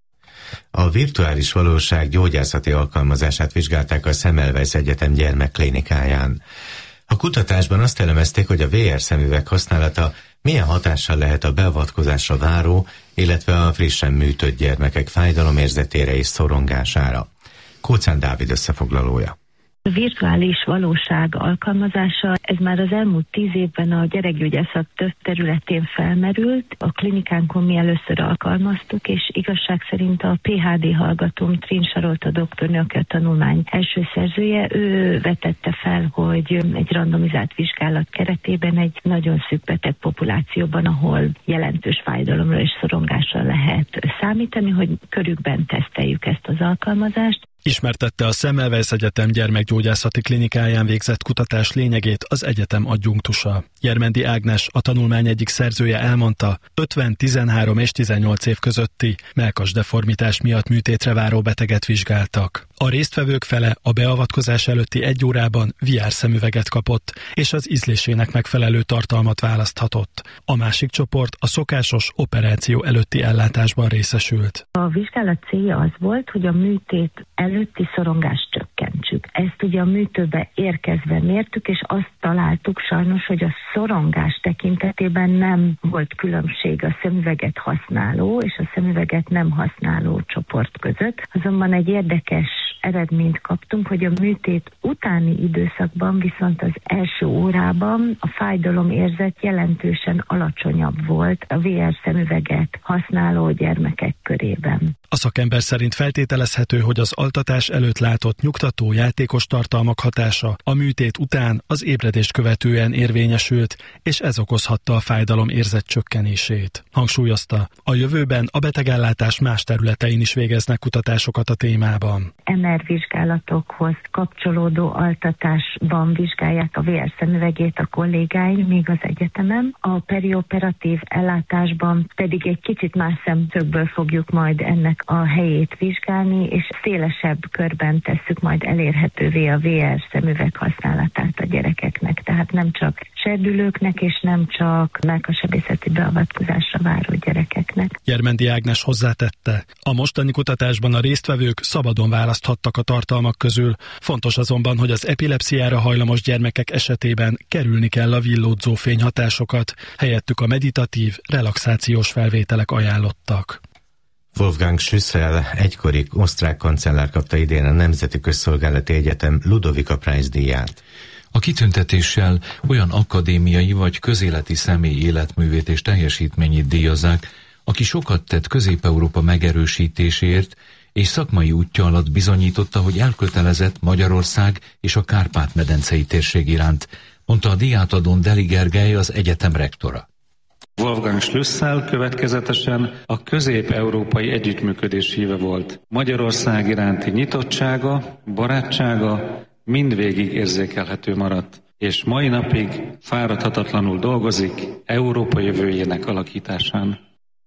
A virtuális valóság gyógyászati alkalmazását vizsgálták a Semmelweis Egyetem gyermekklinikáján. A kutatásban azt elemezték, hogy a VR szemüveg használata milyen hatással lehet a beavatkozásra váró, illetve a frissen műtött gyermekek fájdalomérzetére és szorongására. Kóczán Dávid összefoglalója. A virtuális valóság alkalmazása, ez már az elmúlt 10 évben a gyerekgyógyászat több területén felmerült. A klinikánkon mi először alkalmaztuk, és igazság szerint a PhD hallgatóm Trin Sarolta doktornő, aki a tanulmány első szerzője, ő vetette fel, hogy egy randomizált vizsgálat keretében egy nagyon szűk beteg populációban, ahol jelentős fájdalomra és szorongásra lehet számítani, hogy körükben teszteljük ezt az alkalmazást. Ismertette a Semmelweis Egyetem gyermekgyógyászati klinikáján végzett kutatás lényegét az egyetem adjunktusa. Jermendi Ágnes, a tanulmány egyik szerzője elmondta, 50, 13 és 18 év közötti mellkasdeformitás miatt műtétre váró beteget vizsgáltak. A résztvevők fele a beavatkozás előtti 1 órában VR szemüveget kapott, és az ízlésének megfelelő tartalmat választhatott. A másik csoport a szokásos operáció előtti ellátásban részesült. A vizsgálat célja az volt, hogy a műtét előtti szorongást csökkentsük. Ezt ugye a műtőbe érkezve mértük, és azt találtuk sajnos, hogy a szorongás tekintetében nem volt különbség a szemüveget használó és a szemüveget nem használó csoport között. Azonban egy érdekes eredményt kaptunk, hogy a műtét utáni időszakban viszont az első órában a fájdalomérzet jelentősen alacsonyabb volt a VR szemüveget használó gyermekek körében. A szakember szerint feltételezhető, hogy az altatás előtt látott nyugtató játékos tartalmak hatása a műtét után az ébredést követően érvényesült, és ez okozhatta a fájdalom érzet csökkenését. Hangsúlyozta, a jövőben a betegellátás más területein is végeznek kutatásokat a témában. MR vizsgálatokhoz kapcsolódó altatásban vizsgálják a VR szemüvegét a kollégáim még az egyetemen. A perioperatív ellátásban pedig egy kicsit más szemszögből fogjuk majd ennek a helyét vizsgálni, és szélesebb körben tesszük majd elérhetővé a VR szemüveg használatát a gyerekeknek. Tehát nem csak serdülőknek, és nem csak mellkassebészeti beavatkozásra váró gyerekeknek. Jermendi Ágnes hozzátette, a mostani kutatásban a résztvevők szabadon választhattak a tartalmak közül. Fontos azonban, hogy az epilepsziára hajlamos gyermekek esetében kerülni kell a villódzó fényhatásokat, helyettük a meditatív, relaxációs felvételek ajánlottak. Wolfgang Schüssel, egykori osztrák kancellár kapta idén a Nemzeti Közszolgálati Egyetem Ludovika Prize díját. A kitüntetéssel olyan akadémiai vagy közéleti személy életművét és teljesítményét díjazzák, aki sokat tett Közép-Európa megerősítéséért, és szakmai útja alatt bizonyította, hogy elkötelezett Magyarország és a Kárpát-medencei térség iránt, mondta a díjátadón Deli Gergely, az egyetem rektora. Wolfgang Schlüssel következetesen a közép-európai együttműködés híve volt. Magyarország iránti nyitottsága, barátsága mindvégig érzékelhető maradt, és mai napig fáradhatatlanul dolgozik Európa jövőjének alakításán.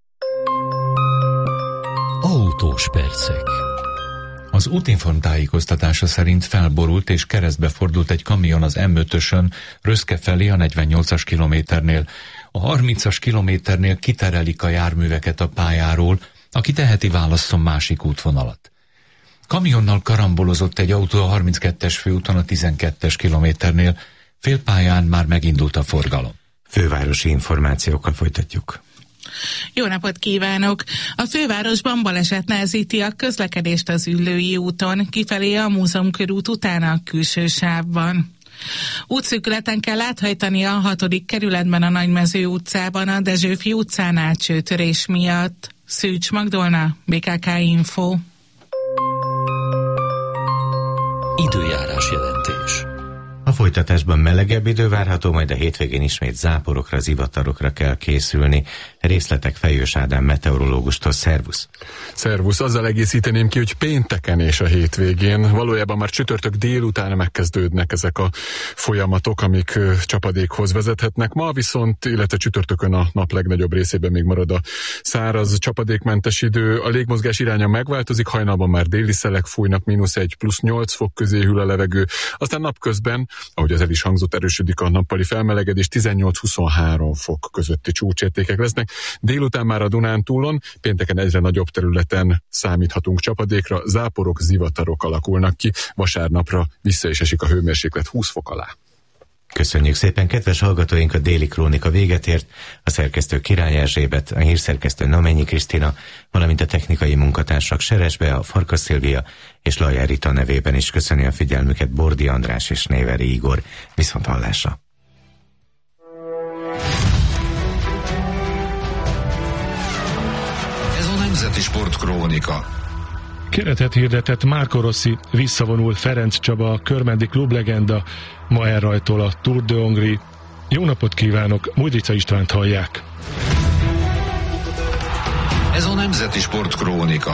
Autós percek. Az Útinform tájékoztatása szerint felborult és keresztbe fordult egy kamion az M5-ösön Röszke felé a 48-as kilométernél. A 30-as kilométernél kiterelik a járműveket a pályáról, aki teheti válasszon másik útvonalat. Kamionnal karambolozott egy autó a 32-es főúton a 12-es kilométernél, félpályán már megindult a forgalom. Fővárosi információkkal folytatjuk. Jó napot kívánok! A fővárosban baleset nehezíti a közlekedést az Üllői úton, kifelé a Múzeumkörút után a külső sávban. Útszűkületen kell áthajtani a 6. kerületben a Nagymező utcában a Dezsőfi utcánál csőtörés miatt. Szűcs Magdolna, BKK Info. Időjárás jelentés. A folytatásban melegebb idő várható, majd a hétvégén ismét záporokra, zivatarokra kell készülni. Részletek Fejős Ádám meteorológustól. Szervusz! Szervusz! Azzal egészíteném ki, hogy pénteken és a hétvégén valójában már csütörtök délután megkezdődnek ezek a folyamatok, amik csapadékhoz vezethetnek. Ma viszont, illetve csütörtökön a nap legnagyobb részében még marad a száraz, csapadékmentes idő. A légmozgás iránya megváltozik, hajnalban már déli szelek fújnak, -1 plusz 8 fok közé hűl a levegő. Aztán napközben, ahogy az el is hangzott, erősödik a nappali felmelegedés, 18-23 fok közötti csúcsértékek lesznek. Délután már a Dunántúlon, pénteken egyre nagyobb területen számíthatunk csapadékra, záporok, zivatarok alakulnak ki, vasárnapra vissza is esik a hőmérséklet 20 fok alá. Köszönjük szépen, kedves hallgatóink, a Déli Krónika véget ért. A szerkesztő Király Erzsébet, a hírszerkesztő Namenyi Krisztina, valamint a technikai munkatársak Seresbe, a Farkas Szilvia és Lajár Rita nevében is köszöni a figyelmüket Bordi András és Néveri Igor. Viszonthallásra! Ez a Nemzeti Sportkrónika. Keretet hirdetett Marco Rossi, visszavonul Ferenc Csaba, a körmendi klublegenda, ma elrajtol a Tour de Hongrie. Jó napot kívánok, Mújdica Istvánt hallják. Ez a Nemzeti Sportkrónika.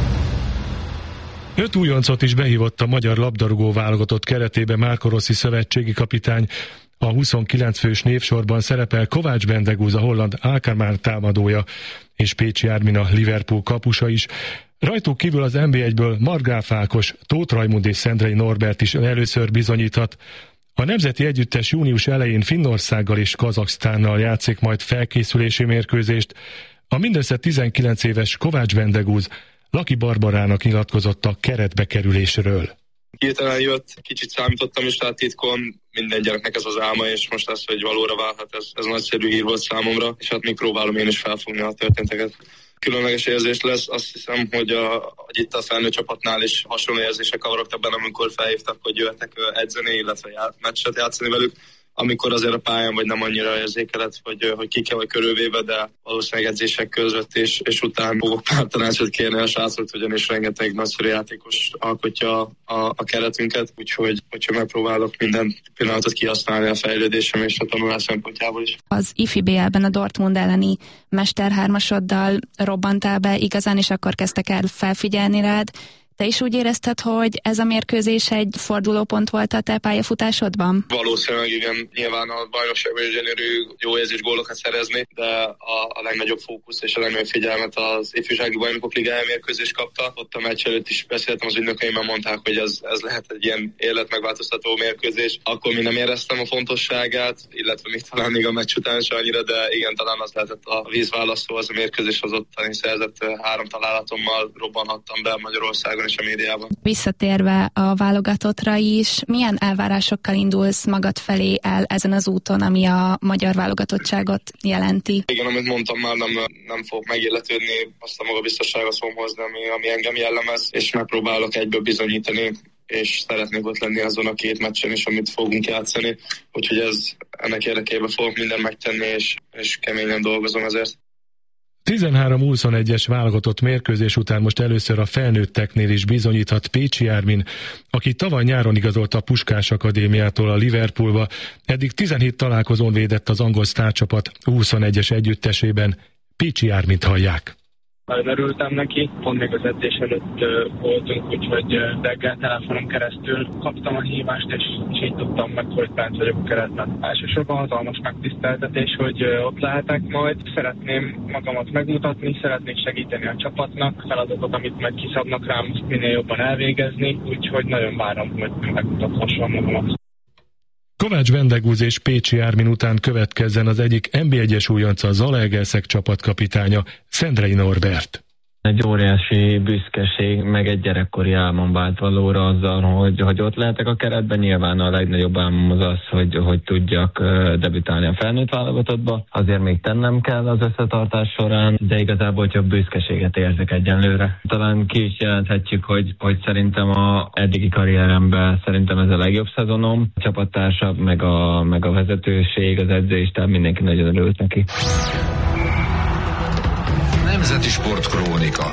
5 újoncot is behívott a magyar labdarúgó válogatott keretébe Marco Rossi szövetségi kapitány. A 29 fős névsorban szerepel Kovács Bendegúz, a holland Alkmaar támadója, és Pécsi Ármin, a Liverpool kapusa is. Rajtuk kívül az NB1-ből Margráf Ákos, Tóth Rajmund és Szendrei Norbert is először bizonyíthat. A nemzeti együttes június elején Finnországgal és Kazaksztánnal játszik majd felkészülési mérkőzést. A mindössze 19 éves Kovács Bendegúz Laki Barbarának nyilatkozott a keretbe kerülésről. Hirtelen jött, kicsit számítottam is rá titkon, minden gyereknek ez az álma, és most ez, hogy valóra válhat, ez nagyszerű hír volt számomra, és hát még próbálom én is felfogni a történteket. Különleges érzés lesz, azt hiszem, hogy itt a felnőtt csapatnál is hasonló érzések kavarogtak benne, amikor felhívtak, hogy jöttek edzeni, illetve meccset játszani velük, amikor azért a pályán vagy nem annyira érzékelett, hogy ki kell vagy körülvéve, de valószínűleg edzések között és után fogok pár tanácsot kérni a srácot, ugyanis rengeteg nagyszerű játékos alkotja a keretünket, úgyhogy megpróbálok minden pillanatot kihasználni a fejlődésem és a tanulás szempontjából is. Az IFI BL-ben a Dortmund elleni Mester 3-asoddal robbantál be igazán, és akkor kezdtek el felfigyelni rád. Te is úgy érezted, hogy ez a mérkőzés egy fordulópont volt a te pályafutásodban? Valószínűleg igen, nyilván a bajnokságban is gyönyörű, jó érzés gólokat szerezni, de a legnagyobb fókusz és a legnagyobb figyelmet az ifjúsági bajnokok ligája mérkőzés kapta. Ott a meccs előtt is beszéltem az ügynökeimmel, mondták, hogy ez lehet egy ilyen életmegváltoztató mérkőzés. Akkor még nem éreztem a fontosságát, illetve még a meccs után se annyira, de igen, talán az lehetett a vízválasztó, az a mérkőzés, az ottani szerzett 3 találatommal robbanhattam be Magyarországon és a médiában. Visszatérve a válogatottra is, milyen elvárásokkal indulsz magad felé el ezen az úton, ami a magyar válogatottságot jelenti? Igen, amit mondtam már, nem fog megilletődni, azt a magabiztosságot fogom hozni, ami engem jellemez, és megpróbálok egyből bizonyítani, és szeretnék ott lenni azon a 2 meccsen is, amit fogunk játszani, úgyhogy ennek érdekében fogok mindent megtenni, és keményen dolgozom ezért. 13-21-es válogatott mérkőzés után most először a felnőtteknél is bizonyíthat Pécsi Ármin, aki tavaly nyáron igazolt a Puskás Akadémiától a Liverpoolba, eddig 17 találkozón védett az angol sztárcsapat 21-es együttesében. Pécsi Ármint hallják. Nagyon örültem neki, pont még az edzés előtt voltunk, úgyhogy reggel telefonon keresztül kaptam a hívást, és így tudtam meg, hogy bent vagyok a keretben. Elsősorban hatalmas megtiszteltetés, hogy ott lehetek majd. Szeretném magamat megmutatni, szeretnék segíteni a csapatnak, feladatot, amit meg kiszabnak rám, azt minél jobban elvégezni, úgyhogy nagyon várom, hogy megmutathassam magamat. Kovács Bendegúz és Pécsi Ármin után következzen az egyik NB1-es újonca, Zalaegerszeg csapatkapitánya, Szendrei Norbert. Egy óriási büszkeség, meg egy gyerekkori álmom vált valóra azzal, hogy ott lehetek a keretben. Nyilván a legnagyobb álmom az az, hogy tudjak debütálni a felnőtt válogatottba. Azért még tennem kell az összetartás során, de igazából csak büszkeséget érzek egyenlőre. Talán ki is jelenthetjük, hogy szerintem a eddigi karrieremben szerintem ez a legjobb szezonom. A csapattársak, meg a vezetőség, az edzőistáb, mindenki nagyon örült neki. Nemzeti Sportkrónika.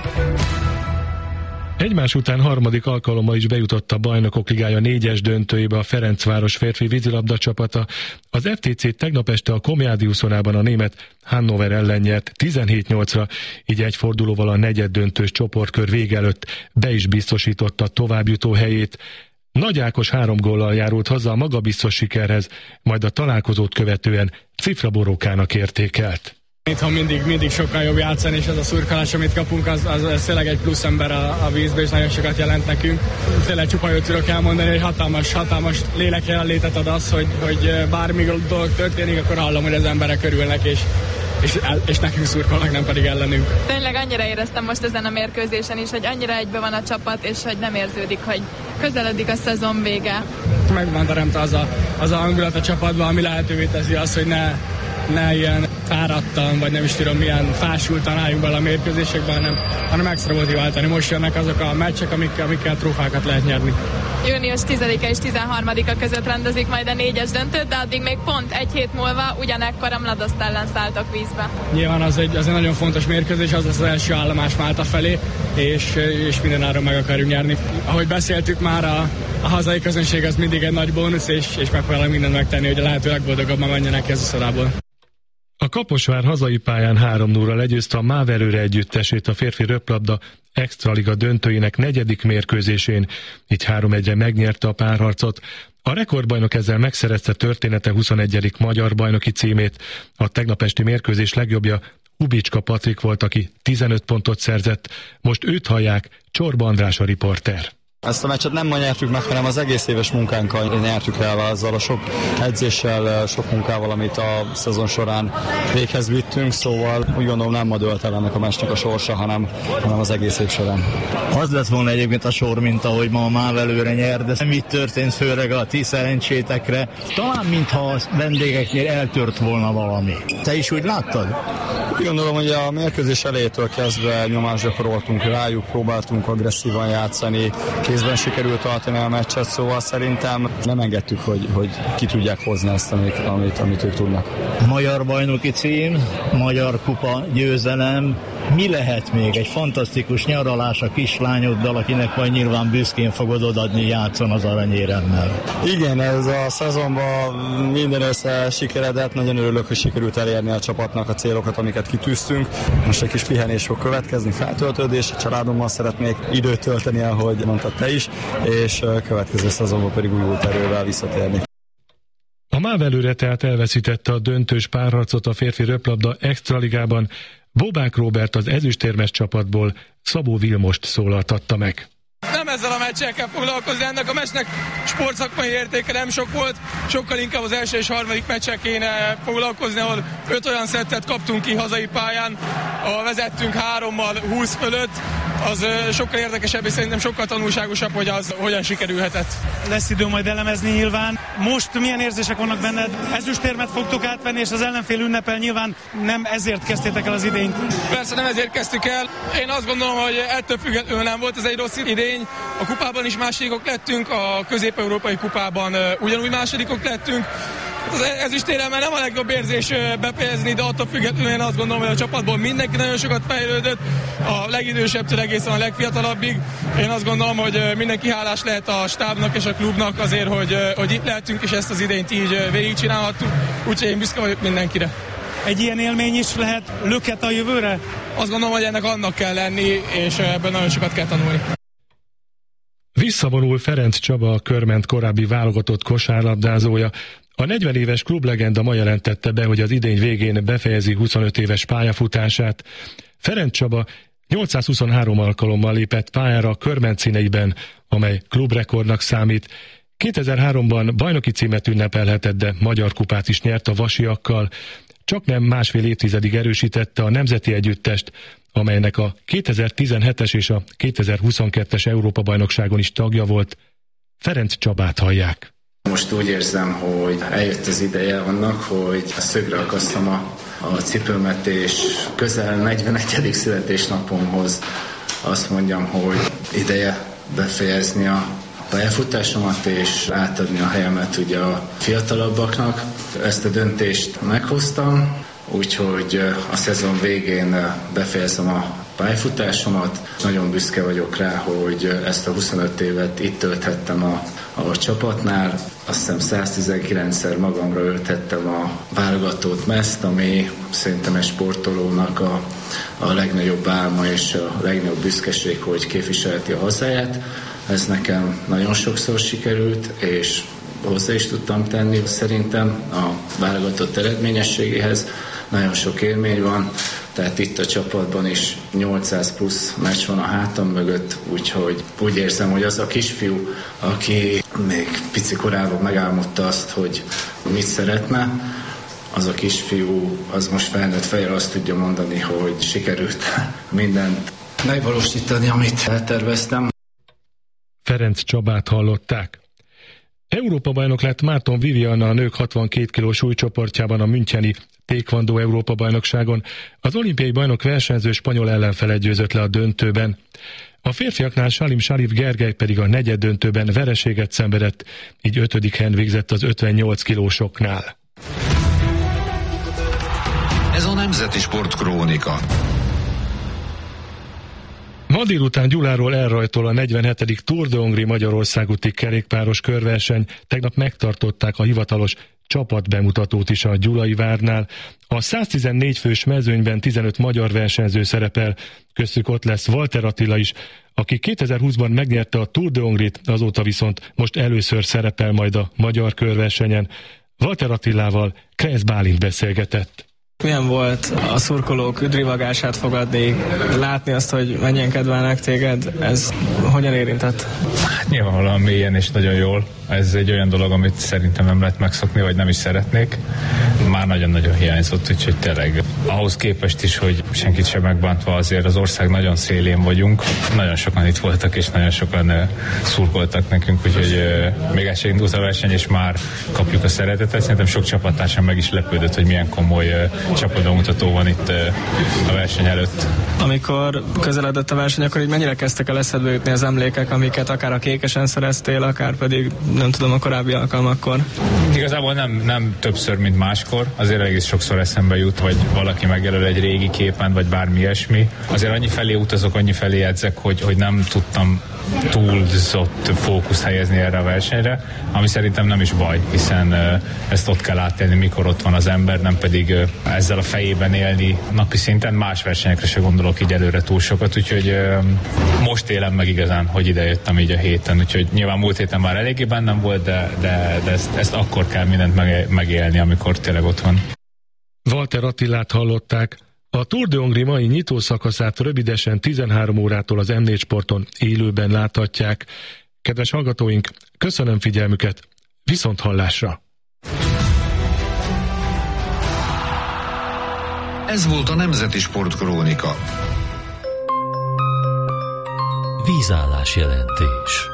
Egymás után harmadik alkalommal is bejutott a Bajnokok Ligája 4-es döntőjébe a Ferencváros férfi vízilabda csapata. Az FTC tegnap este a Komjádi Uszonában a német Hannover ellen nyert 17-8-ra, így egy fordulóval a negyeddöntős csoportkör vége előtt be is biztosította továbbjutó helyét. Nagy Ákos 3 góllal járult haza a magabiztos sikerhez, majd a találkozót követően cifraborókának értékelt. Itthon mindig sokkal jobb játszani, és az a szurkolás, amit kapunk, az tényleg egy plusz ember a vízbe, és nagyon sokat jelent nekünk. Tényleg csupa jót tudok elmondani, hogy hatalmas lélek jelenlétet ad az, hogy bármi dolog történik, akkor hallom, hogy az emberek örülnek, és nekünk szurkolnak, nem pedig ellenünk. Tényleg annyira éreztem most ezen a mérkőzésen is, hogy annyira egybe van a csapat, és hogy nem érződik, hogy közeledik a szezon vége. Megvan teremtve az a hangulat a csapatban, ami lehetővé teszi azt, hogy ne ilyen fáradtan, vagy nem is tudom milyen fásultan álljunk bele a mérkőzésekben, hanem extra motiváltani. Most jönnek azok a meccsek, amikkel trófákat lehet nyerni. Június 10-e és 13-a között rendezik majd a 4-es döntőt, de addig még pont egy hét múlva ugyanekkor a Mladoszt ellen szálltok vízbe. Nyilván az egy nagyon fontos mérkőzés, az lesz az első állomás Málta felé, és mindenáron meg akarjuk nyerni. Ahogy beszéltük már, a hazai közönség az mindig egy nagy bónusz, és megpróbálunk mindent megtenni, hogy a lehető legboldogabban menjenek ki az uszodából. A Kaposvár hazai pályán 3-0-ra legyőzte a Mávelőre együttesét a férfi röplabda extraliga döntőjének 4. mérkőzésén, így 3-1-re megnyerte a párharcot. A rekordbajnok ezzel megszerezte története 21. magyar bajnoki címét. A tegnap esti mérkőzés legjobbja Hubicska Patrik volt, aki 15 pontot szerzett. Most őt hallják, Csorba András a riporter. Ezt a meccset nem ma nyertük meg, hanem az egész éves munkánkkal nyertük el, azzal a sok edzéssel, sok munkával, amit a szezon során véghez vittünk, szóval úgy gondolom nem ma dölt el ennek a meccsnek a sorsa, hanem az egész év során. Az lett volna egyébként a sor, mint ahogy ma a Mávelőre nyer, de nem így történt, főleg a ti szerencsétekre. Talán mintha a vendégeknél eltört volna valami. Te is úgy láttad? Úgy gondolom, hogy a mérkőzés elejétől kezdve nyomást gyakoroltunk rájuk, próbáltunk agresszívan játszani, kézben sikerült tartani a meccset, szóval szerintem nem engedtük, hogy ki tudják hozni azt, amit ők tudnak. Magyar bajnoki cím, magyar kupa győzelem. Mi lehet még? Egy fantasztikus nyaralás a kislányoddal, akinek majd nyilván büszkén fogod odadni, játszon az aranyéremmel. Igen, ez a szezonban minden össze sikeredett, nagyon örülök, hogy sikerült elérni a csapatnak a célokat, amiket kitűztünk. Most egy kis pihenés fog következni, feltöltődés, a családommal szeretnék időt tölteni, ahogy mondtad te is, és következő szezonban pedig újult erővel visszatérni. A Mávelőre tehát elveszítette a döntős párharcot a férfi röplabda extraligában. Bobák Róbert az ezüstérmes csapatból Szabó Vilmost szólaltatta meg. Nem ezzel a meccsel kell foglalkozni, ennek a meccsnek sportszakmai értéke nem sok volt, sokkal inkább az első és harmadik meccsel kéne foglalkozni, ahol 5 olyan szettet kaptunk ki hazai pályán, ahol vezettünk 3-mal 20 fölött, az sokkal érdekesebb és szerintem sokkal tanulságosabb, hogy az hogyan sikerülhetett. Lesz idő majd elemezni nyilván. Most milyen érzések vannak benned? Ezüstérmet fogtok átvenni, és az ellenfél ünnepel, nyilván nem ezért kezdtétek el az idényt. Persze nem ezért kezdtük el. Én azt gondolom, hogy ettől függetlenül nem volt ez egy rossz idény. A kupában is másodikok lettünk, a közép-európai kupában ugyanúgy másodikok lettünk. Az ezüstéremmel nem a legjobb érzés befejezni, de attól függetlenül én azt gondolom, hogy a csapatból mindenki nagyon sokat fejlődött, a legidősebbtől egészen a legfiatalabbig. Én azt gondolom, hogy mindenki hálás lehet a stábnak és a klubnak azért, hogy itt lehetünk, és ezt az idényt így végigcsinálhattuk, úgyhogy én büszke vagyok mindenkire. Egy ilyen élmény is lehet löket a jövőre? Azt gondolom, hogy ennek annak kell lenni, és ebben nagyon sokat kell tanulni. Visszavonul Ferenc Csaba, a Körment korábbi válogatott kosárlabdázója. A 40 éves klublegenda ma jelentette be, hogy az idény végén befejezi 25 éves pályafutását. Ferenc Csaba 823 alkalommal lépett pályára a Körment színeiben, amely klubrekordnak számít. 2003-ban bajnoki címet ünnepelhetett, de magyar kupát is nyert a vasiakkal. Csaknem másfél évtizedig erősítette a nemzeti együttest, amelynek a 2017-es és a 2022-es Európa-bajnokságon is tagja volt. Ferenc Csabát hallják. Most úgy érzem, hogy eljött az ideje annak, hogy szögre akasztom a cipőmet, és közel 41. születésnapomhoz azt mondjam, hogy ideje befejezni a pályafutásomat és átadni a helyemet ugye a fiatalabbaknak. Ezt a döntést meghoztam, úgyhogy a szezon végén befejezem a pályafutásomat. Nagyon büszke vagyok rá, hogy ezt a 25 évet itt tölthettem a csapatnál. Azt hiszem 119-szer magamra öltettem a válogatott mezt, ami szerintem egy sportolónak a legnagyobb álma és a legnagyobb büszkeség, hogy képviselheti a hazáját. Ez nekem nagyon sokszor sikerült, és hozzá is tudtam tenni. Szerintem a válogatott eredményességéhez nagyon sok élmény van, tehát itt a csapatban is 800 plusz meccs van a hátam mögött, úgyhogy úgy érzem, hogy az a kisfiú, aki még pici korában megálmodta azt, hogy mit szeretne, az a kisfiú, az most felnőtt fejjel azt tudja mondani, hogy sikerült mindent megvalósítani, amit elterveztem. Ferenc Csabát hallották. Európa-bajnok lett Márton Vivianna a nők 62 kilós súlycsoportjában a müncheni taekwondo Európa-bajnokságon. Az olimpiai bajnok versenyző spanyol ellenfele győzött le a döntőben. A férfiaknál Salim Sharif Gergely pedig a negyeddöntőben vereséget szenvedett, így 5. helyen végzett az 58 kilósoknál. Ez a Nemzeti Sportkrónika. Ma délután Gyuláról elrajtol a 47. Tour de Hongrie Magyarország úti kerékpáros körverseny. Tegnap megtartották a hivatalos csapatbemutatót is a Gyulai Várnál. A 114 fős mezőnyben 15 magyar versenyző szerepel, köztük ott lesz Walter Attila is, aki 2020-ban megnyerte a Tour de Hongrie-t, azóta viszont most először szerepel majd a magyar körversenyen. Walter Attilával Kreisz Bálint beszélgetett. Milyen volt a szurkolók üdvivagását fogadni, látni azt, hogy mennyien kedvelnek téged, ez hogyan érintett? Hát nyilvánvalóan mélyen és nagyon jól. Ez egy olyan dolog, amit szerintem nem lehet megszokni, vagy nem is szeretnék. Már nagyon-nagyon hiányzott, úgyhogy tényleg ahhoz képest is, hogy senkit sem megbántva, azért az ország nagyon szélén vagyunk. Nagyon sokan itt voltak, és nagyon sokan szurkoltak nekünk, úgyhogy még el sem indult a verseny, és már kapjuk a szeretetet. Szerintem sok csapattársam meg is lepődött, hogy milyen komoly csapatbemutató van itt a verseny előtt. Amikor közeledett a verseny, akkor így mennyire kezdtek el eszedbe jutni az emlékek, amiket akár a Kékesen szereztél, akár pedig nem tudom, a korábbi alkalmakkor? Igazából nem többször, mint máskor. Azért egész sokszor eszembe jut, hogy valaki megjelöl egy régi képen, vagy bármi ilyesmi. Azért annyi felé utazok, annyi felé edzek, hogy nem tudtam túlzott fókuszt helyezni erre a versenyre, ami szerintem nem is baj, hiszen ezt ott kell átélni, mikor ott van az ember, nem pedig ezzel a fejében élni napi szinten. Más versenyekre se gondolok így előre túl sokat, úgyhogy most élem meg igazán, hogy ide jöttem így a héten, úgyhogy nyilván múlt héten már eléggé bennem volt, de ezt akkor kell mindent megélni, amikor tényleg ott van. Walter Attilát hallották. A Tour de Hongrie mai nyitószakaszát rövidesen 13 órától az M4 Sporton élőben láthatják. Kedves hallgatóink, köszönöm figyelmüket, viszont hallásra! Ez volt a Nemzeti Sportkrónika. Vízállás jelentés.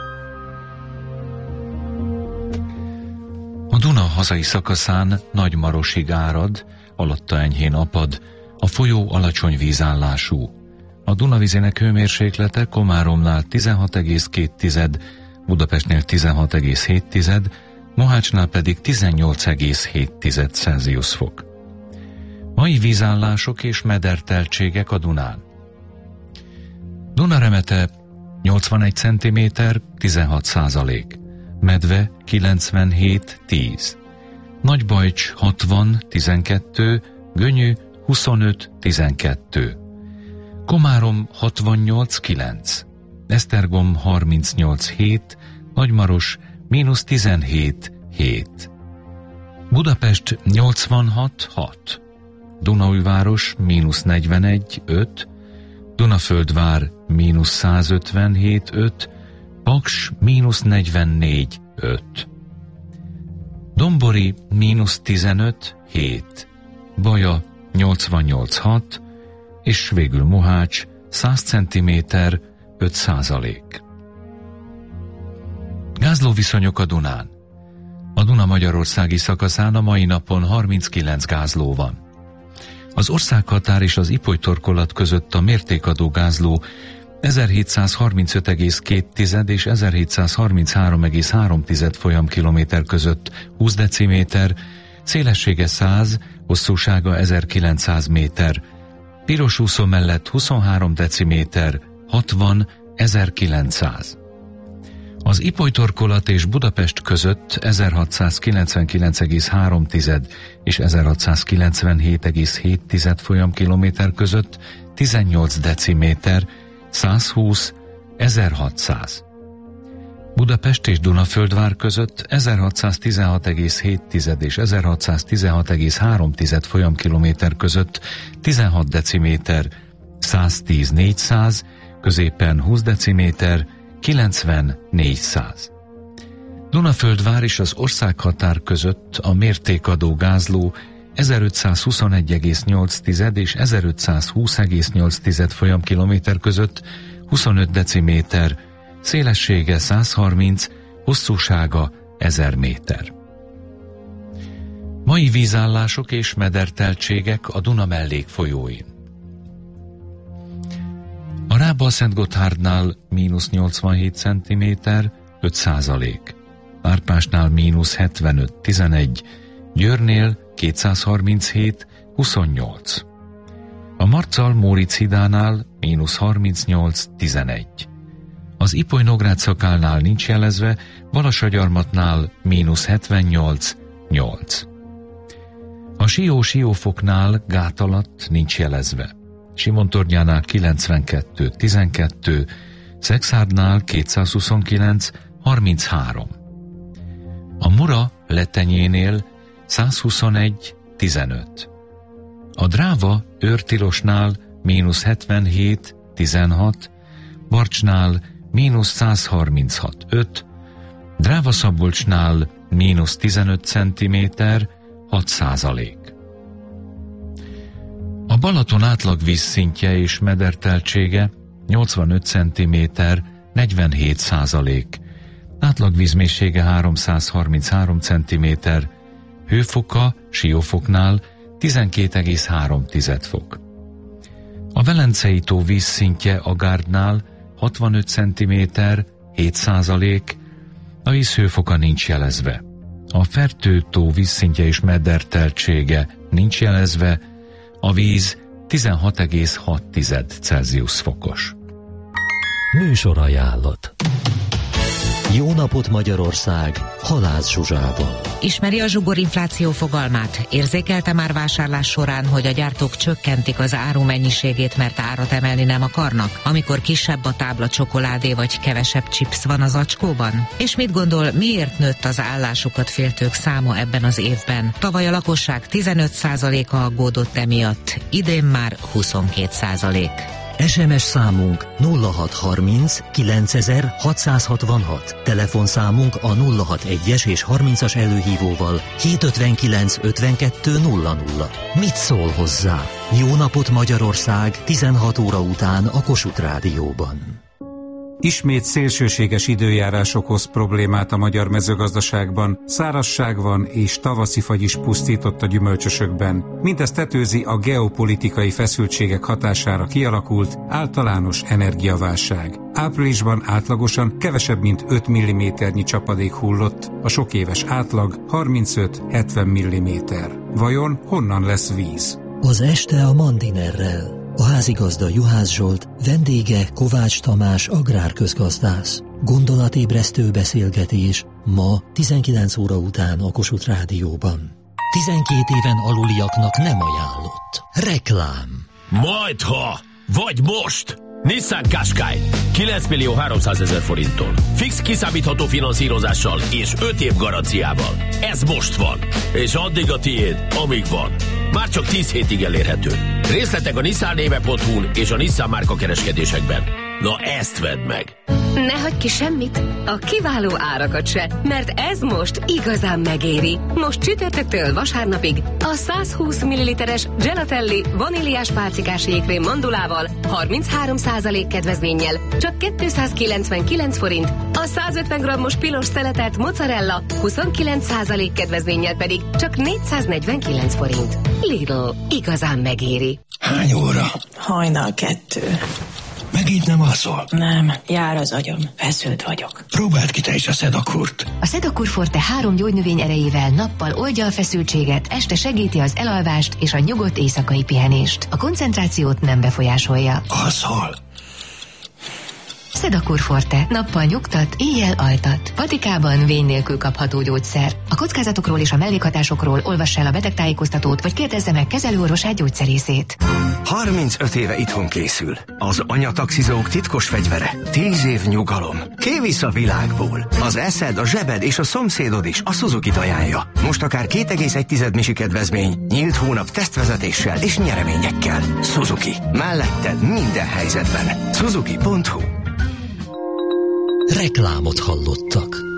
A Duna hazai szakaszán Nagymarosig árad, alatta enyhén apad, a folyó alacsony vízállású. A Dunavizének hőmérséklete Komáromnál 16,2, Budapestnél 16,7, Mohácsnál pedig 18,7 Celsius fok. Mai vízállások és mederteltségek a Dunán. Dunaremete 81 cm, 16%. Medve 97, 10. Nagybajcs 60, 12, Gönyű 25, 12. Komárom 68, 9. Esztergom 38, 7. Nagymaros -17, 7. Budapest 86, 6. Dunaújváros -41, 5. Dunaföldvár -157, 5. Paks -44, 5. Dombori -15, 7. Baja 88, 6. és végül Mohács 100 cm 5%. Gázlóviszonyok a Dunán. A Duna magyarországi szakaszán a mai napon 39 gázló van. Az országhatár és az Ipoly-torkolat között a mértékadó gázló 1735,2 és 1733,3 folyamkilométer között 20 deciméter, szélessége 100, hosszúsága 1900 méter, piros úszó mellett 23 deciméter, 60 1900. Az Ipoly-torkolat és Budapest között 1699,3 és 1697,7 folyamkilométer között 18 deciméter, 120 1600. Budapest és Dunaföldvár között 1616,7 és 1616,3 folyamkilométer között 16 deciméter, 110 400, középen 20 deciméter, 90 400. Dunaföldvár és az országhatár között a mértékadó gázló 1521,8 és 1520,8 folyamkilométer között 25 deciméter, szélessége 130, hosszúsága 1000 méter. Mai vízállások és mederteltségek a Duna mellékfolyóin. A Rába-Szentgotthárdnál -87 cm 5%, Árpásnál -75 11, Győrnél 237 28. A Marcal-Móricz hídánál -38 11. Az Ipoly-Nógrád szakálnál nincs jelezve, Balassagyarmatnál -78 8. A Sió-Siófoknál gát alatt nincs jelezve, Simontornyánál 92 12, Szexárdnál 229 33. A Mura Letenyénél 121 15. A Dráva Őrtilosnál -77 16, Barcsnál -136 5, Dráva-Szabolcsnál -15 cm 6%. A Balaton átlag vízszintje és mederteltsége 85 cm 47%, átlag vízmélysége 333 cm, hőfoka Siófoknál 12,3 fok. A Velencei tó vízszintje a Gárdnál 65 cm 7%, a víz hőfoka nincs jelezve. A Fertő tó vízszintje és mederteltsége nincs jelezve, a víz 16,6 Celsius fokos. Műsorajánlat. Jó napot Magyarország, Halász Zsuzsával. Ismeri a zsugorinfláció fogalmát? Érzékelte már vásárlás során, hogy a gyártók csökkentik az áru mennyiségét, mert árat emelni nem akarnak? Amikor kisebb a tábla csokoládé vagy kevesebb chips van az acskóban? És mit gondol, miért nőtt az állásukat féltők száma ebben az évben? Tavaly a lakosság 15%-a aggódott emiatt, idén már 22%. SMS számunk 0630 9666, telefonszámunk a 061-es és 30-as előhívóval 759 52 00. Mit szól hozzá? Jó napot Magyarország 16 óra után a Kossuth Rádióban. Ismét szélsőséges időjárás okoz problémát a magyar mezőgazdaságban, szárazság van és tavaszi fagy is pusztított a gyümölcsösökben. Mindezt tetőzi a geopolitikai feszültségek hatására kialakult általános energiaválság. Áprilisban átlagosan kevesebb mint 5 mm-nyi csapadék hullott, a sok éves átlag 35-70 mm. Vajon honnan lesz víz? Az este a Mandinerrel. A házigazda Juhász Zsolt, vendége Kovács Tamás agrárközgazdász. Gondolatébresztő beszélgetés ma 19 óra után a Kossuth Rádióban. 12 éven aluliaknak nem ajánlott. Reklám. Majdha, vagy most! Nissan Qashqai 9.300.000 forinttól. Fix kiszámítható finanszírozással és 5 év garanciával. Ez most van, és addig a tiéd, amíg van. Már csak 10 hétig elérhető. Részletek a nissannéve.hu-n és a Nissan márka kereskedésekben. Na ezt vedd meg! Ne hagyj ki semmit, a kiváló árakat se, mert ez most igazán megéri. Most csütörtöktől vasárnapig a 120 ml-es Gelatelli vaníliás pálcikás jégkrém mandulával 33% kedvezménnyel csak 299 forint, a 150 g-os pilos szeletet mozzarella 29% kedvezménnyel pedig csak 449 forint. Lidl, igazán megéri. Hány óra? Hajnal 2. Megint nem alszol? Nem, jár az agyam, feszült vagyok. Próbáld ki te is a Sedakurt. A Sedakur Forte 3 gyógynövény erejével nappal oldja a feszültséget, este segíti az elalvást és a nyugodt éjszakai pihenést. A koncentrációt nem befolyásolja. Alszol? Sedakur Forte. Nappal nyugtat, éjjel altat. Patikában vény nélkül kapható gyógyszer. A kockázatokról és a mellékhatásokról olvass el a betegtájékoztatót, vagy kérdezze meg kezelőorvosát, gyógyszerészét. 35 éve itthon készül. Az anyataxizók titkos fegyvere. 10 év nyugalom. Kévisz a világból. Az eszed, a zsebed és a szomszédod is a Suzuki-t ajánlja. Most akár 2,1 misi kedvezmény, nyílt hónap tesztvezetéssel és nyereményekkel. Suzuki. Melletted minden helyzetben. Suzuki.hu. Reklámot hallottak.